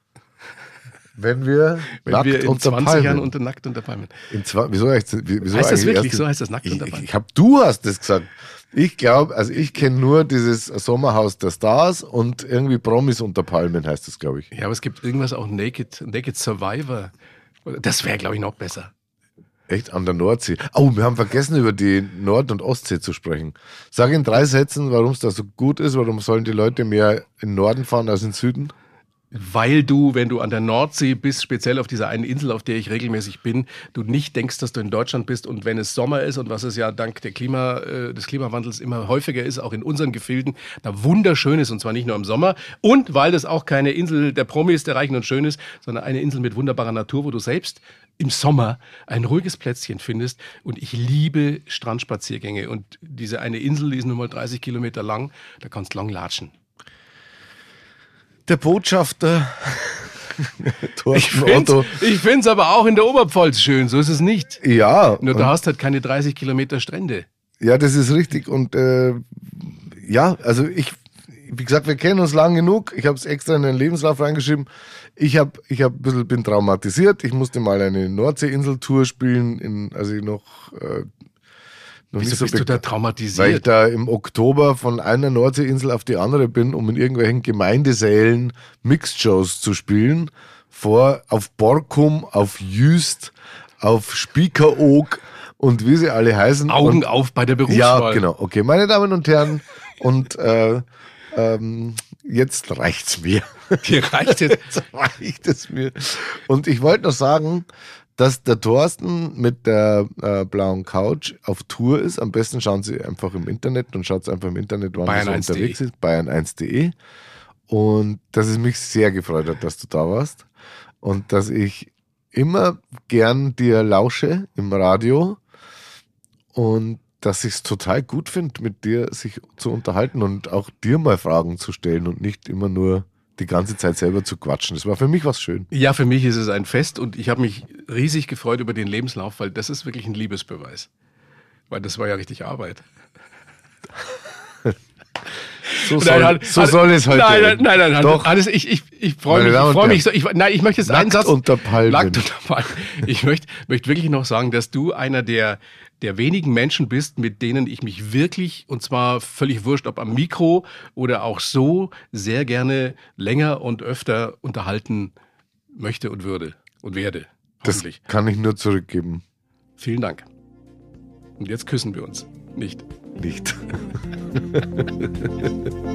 Speaker 2: wenn wir
Speaker 1: wenn
Speaker 2: nackt
Speaker 1: wir in
Speaker 2: unter
Speaker 1: zwanzig
Speaker 2: Palmen.
Speaker 1: Jahren unter nackt unter Palmen.
Speaker 2: In zwei, wieso, wieso
Speaker 1: Heißt das
Speaker 2: eigentlich
Speaker 1: wirklich
Speaker 2: erst
Speaker 1: so?
Speaker 2: in-
Speaker 1: Heißt das nackt
Speaker 2: Ich,
Speaker 1: unter
Speaker 2: ich,
Speaker 1: Palmen?
Speaker 2: ich hab, du hast es gesagt. Ich glaube, also ich kenne nur dieses Sommerhaus der Stars und irgendwie Promis unter Palmen heißt das, glaube ich.
Speaker 1: Ja, aber es gibt irgendwas auch Naked, Naked Survivor. Das wäre, glaube ich, noch besser.
Speaker 2: Echt an der Nordsee. Oh, wir haben vergessen, über die Nord- und Ostsee zu sprechen. Sag in drei Sätzen, warum es da so gut ist. Warum sollen die Leute mehr in den Norden fahren als in den Süden?
Speaker 1: Weil du, wenn du an der Nordsee bist, speziell auf dieser einen Insel, auf der ich regelmäßig bin, du nicht denkst, dass du in Deutschland bist, und wenn es Sommer ist und was es ja dank der Klima, äh, des Klimawandels immer häufiger ist, auch in unseren Gefilden, da wunderschön ist, und zwar nicht nur im Sommer, und weil das auch keine Insel der Promis, der Reichen und Schön ist, sondern eine Insel mit wunderbarer Natur, wo du selbst im Sommer ein ruhiges Plätzchen findest. Und ich liebe Strandspaziergänge, und diese eine Insel, die ist nur mal dreißig Kilometer lang, da kannst du lang latschen.
Speaker 2: Der Botschafter
Speaker 1: Ich
Speaker 2: Thorsten
Speaker 1: finde
Speaker 2: Otto.
Speaker 1: es aber auch in der Oberpfalz schön, so ist es nicht.
Speaker 2: Ja,
Speaker 1: Nur
Speaker 2: und-
Speaker 1: da hast halt keine dreißig Kilometer Strände.
Speaker 2: ja, das ist richtig. Und äh, ja, also ich, wie gesagt, wir kennen uns lang genug. Ich habe es extra in den Lebenslauf reingeschrieben. Ich habe, ich hab ein bisschen, bin traumatisiert. Ich musste mal eine Nordseeinseltour spielen, in, als ich noch, äh, noch
Speaker 1: Wieso
Speaker 2: nicht so
Speaker 1: bist du da
Speaker 2: bekannt-
Speaker 1: traumatisiert?
Speaker 2: Weil ich da im Oktober von einer Nordseeinsel auf die andere bin, um in irgendwelchen Gemeindesälen Mixed-Shows zu spielen. Vor, auf Borkum, auf Jüst, auf Spiekeroog und wie sie alle heißen.
Speaker 1: Augen
Speaker 2: und,
Speaker 1: auf bei der
Speaker 2: Ja,
Speaker 1: Berufswahl.
Speaker 2: genau. Okay, meine Damen und Herren, und äh, ähm, jetzt reicht's mir.
Speaker 1: Dir reicht jetzt.
Speaker 2: Jetzt reicht es mir. Und ich wollte noch sagen, dass der Thorsten mit der äh, blauen Couch auf Tour ist. Am besten schauen Sie einfach im Internet und schaut einfach im Internet, wann
Speaker 1: Bayern
Speaker 2: er so
Speaker 1: eins Punkt de.
Speaker 2: unterwegs ist. Bayern eins Punkt de. Und dass es mich sehr gefreut hat, dass du da warst. Und dass ich immer gern dir lausche im Radio. Und dass ich es total gut finde, mit dir sich zu unterhalten und auch dir mal Fragen zu stellen und nicht immer nur die ganze Zeit selber zu quatschen. Das war für mich was schön.
Speaker 1: Ja, für mich ist es ein Fest, und ich habe mich riesig gefreut über den Lebenslauf, weil das ist wirklich ein Liebesbeweis. Weil das war ja richtig Arbeit.
Speaker 2: So soll,
Speaker 1: Nein,
Speaker 2: so
Speaker 1: Hannes,
Speaker 2: soll es heute
Speaker 1: Nein, nein,
Speaker 2: enden.
Speaker 1: nein, nein,
Speaker 2: Doch.
Speaker 1: Hannes, ich, ich, ich freue
Speaker 2: Meine
Speaker 1: mich,
Speaker 2: Damen
Speaker 1: ich
Speaker 2: und
Speaker 1: freue mich so.
Speaker 2: Herren.
Speaker 1: Ich, nein, ich möchte jetzt einen
Speaker 2: Nackt
Speaker 1: Satz.
Speaker 2: unter Palmen.
Speaker 1: Nackt unter Palmen. Ich möchte, möchte wirklich noch sagen, dass du einer der, der wenigen Menschen bist, mit denen ich mich wirklich, und zwar völlig wurscht, ob am Mikro oder auch so, sehr gerne länger und öfter unterhalten möchte und würde und werde.
Speaker 2: Das
Speaker 1: Hoffentlich.
Speaker 2: kann ich nur zurückgeben.
Speaker 1: Vielen Dank. Und jetzt küssen wir uns. Nicht.
Speaker 2: Nicht.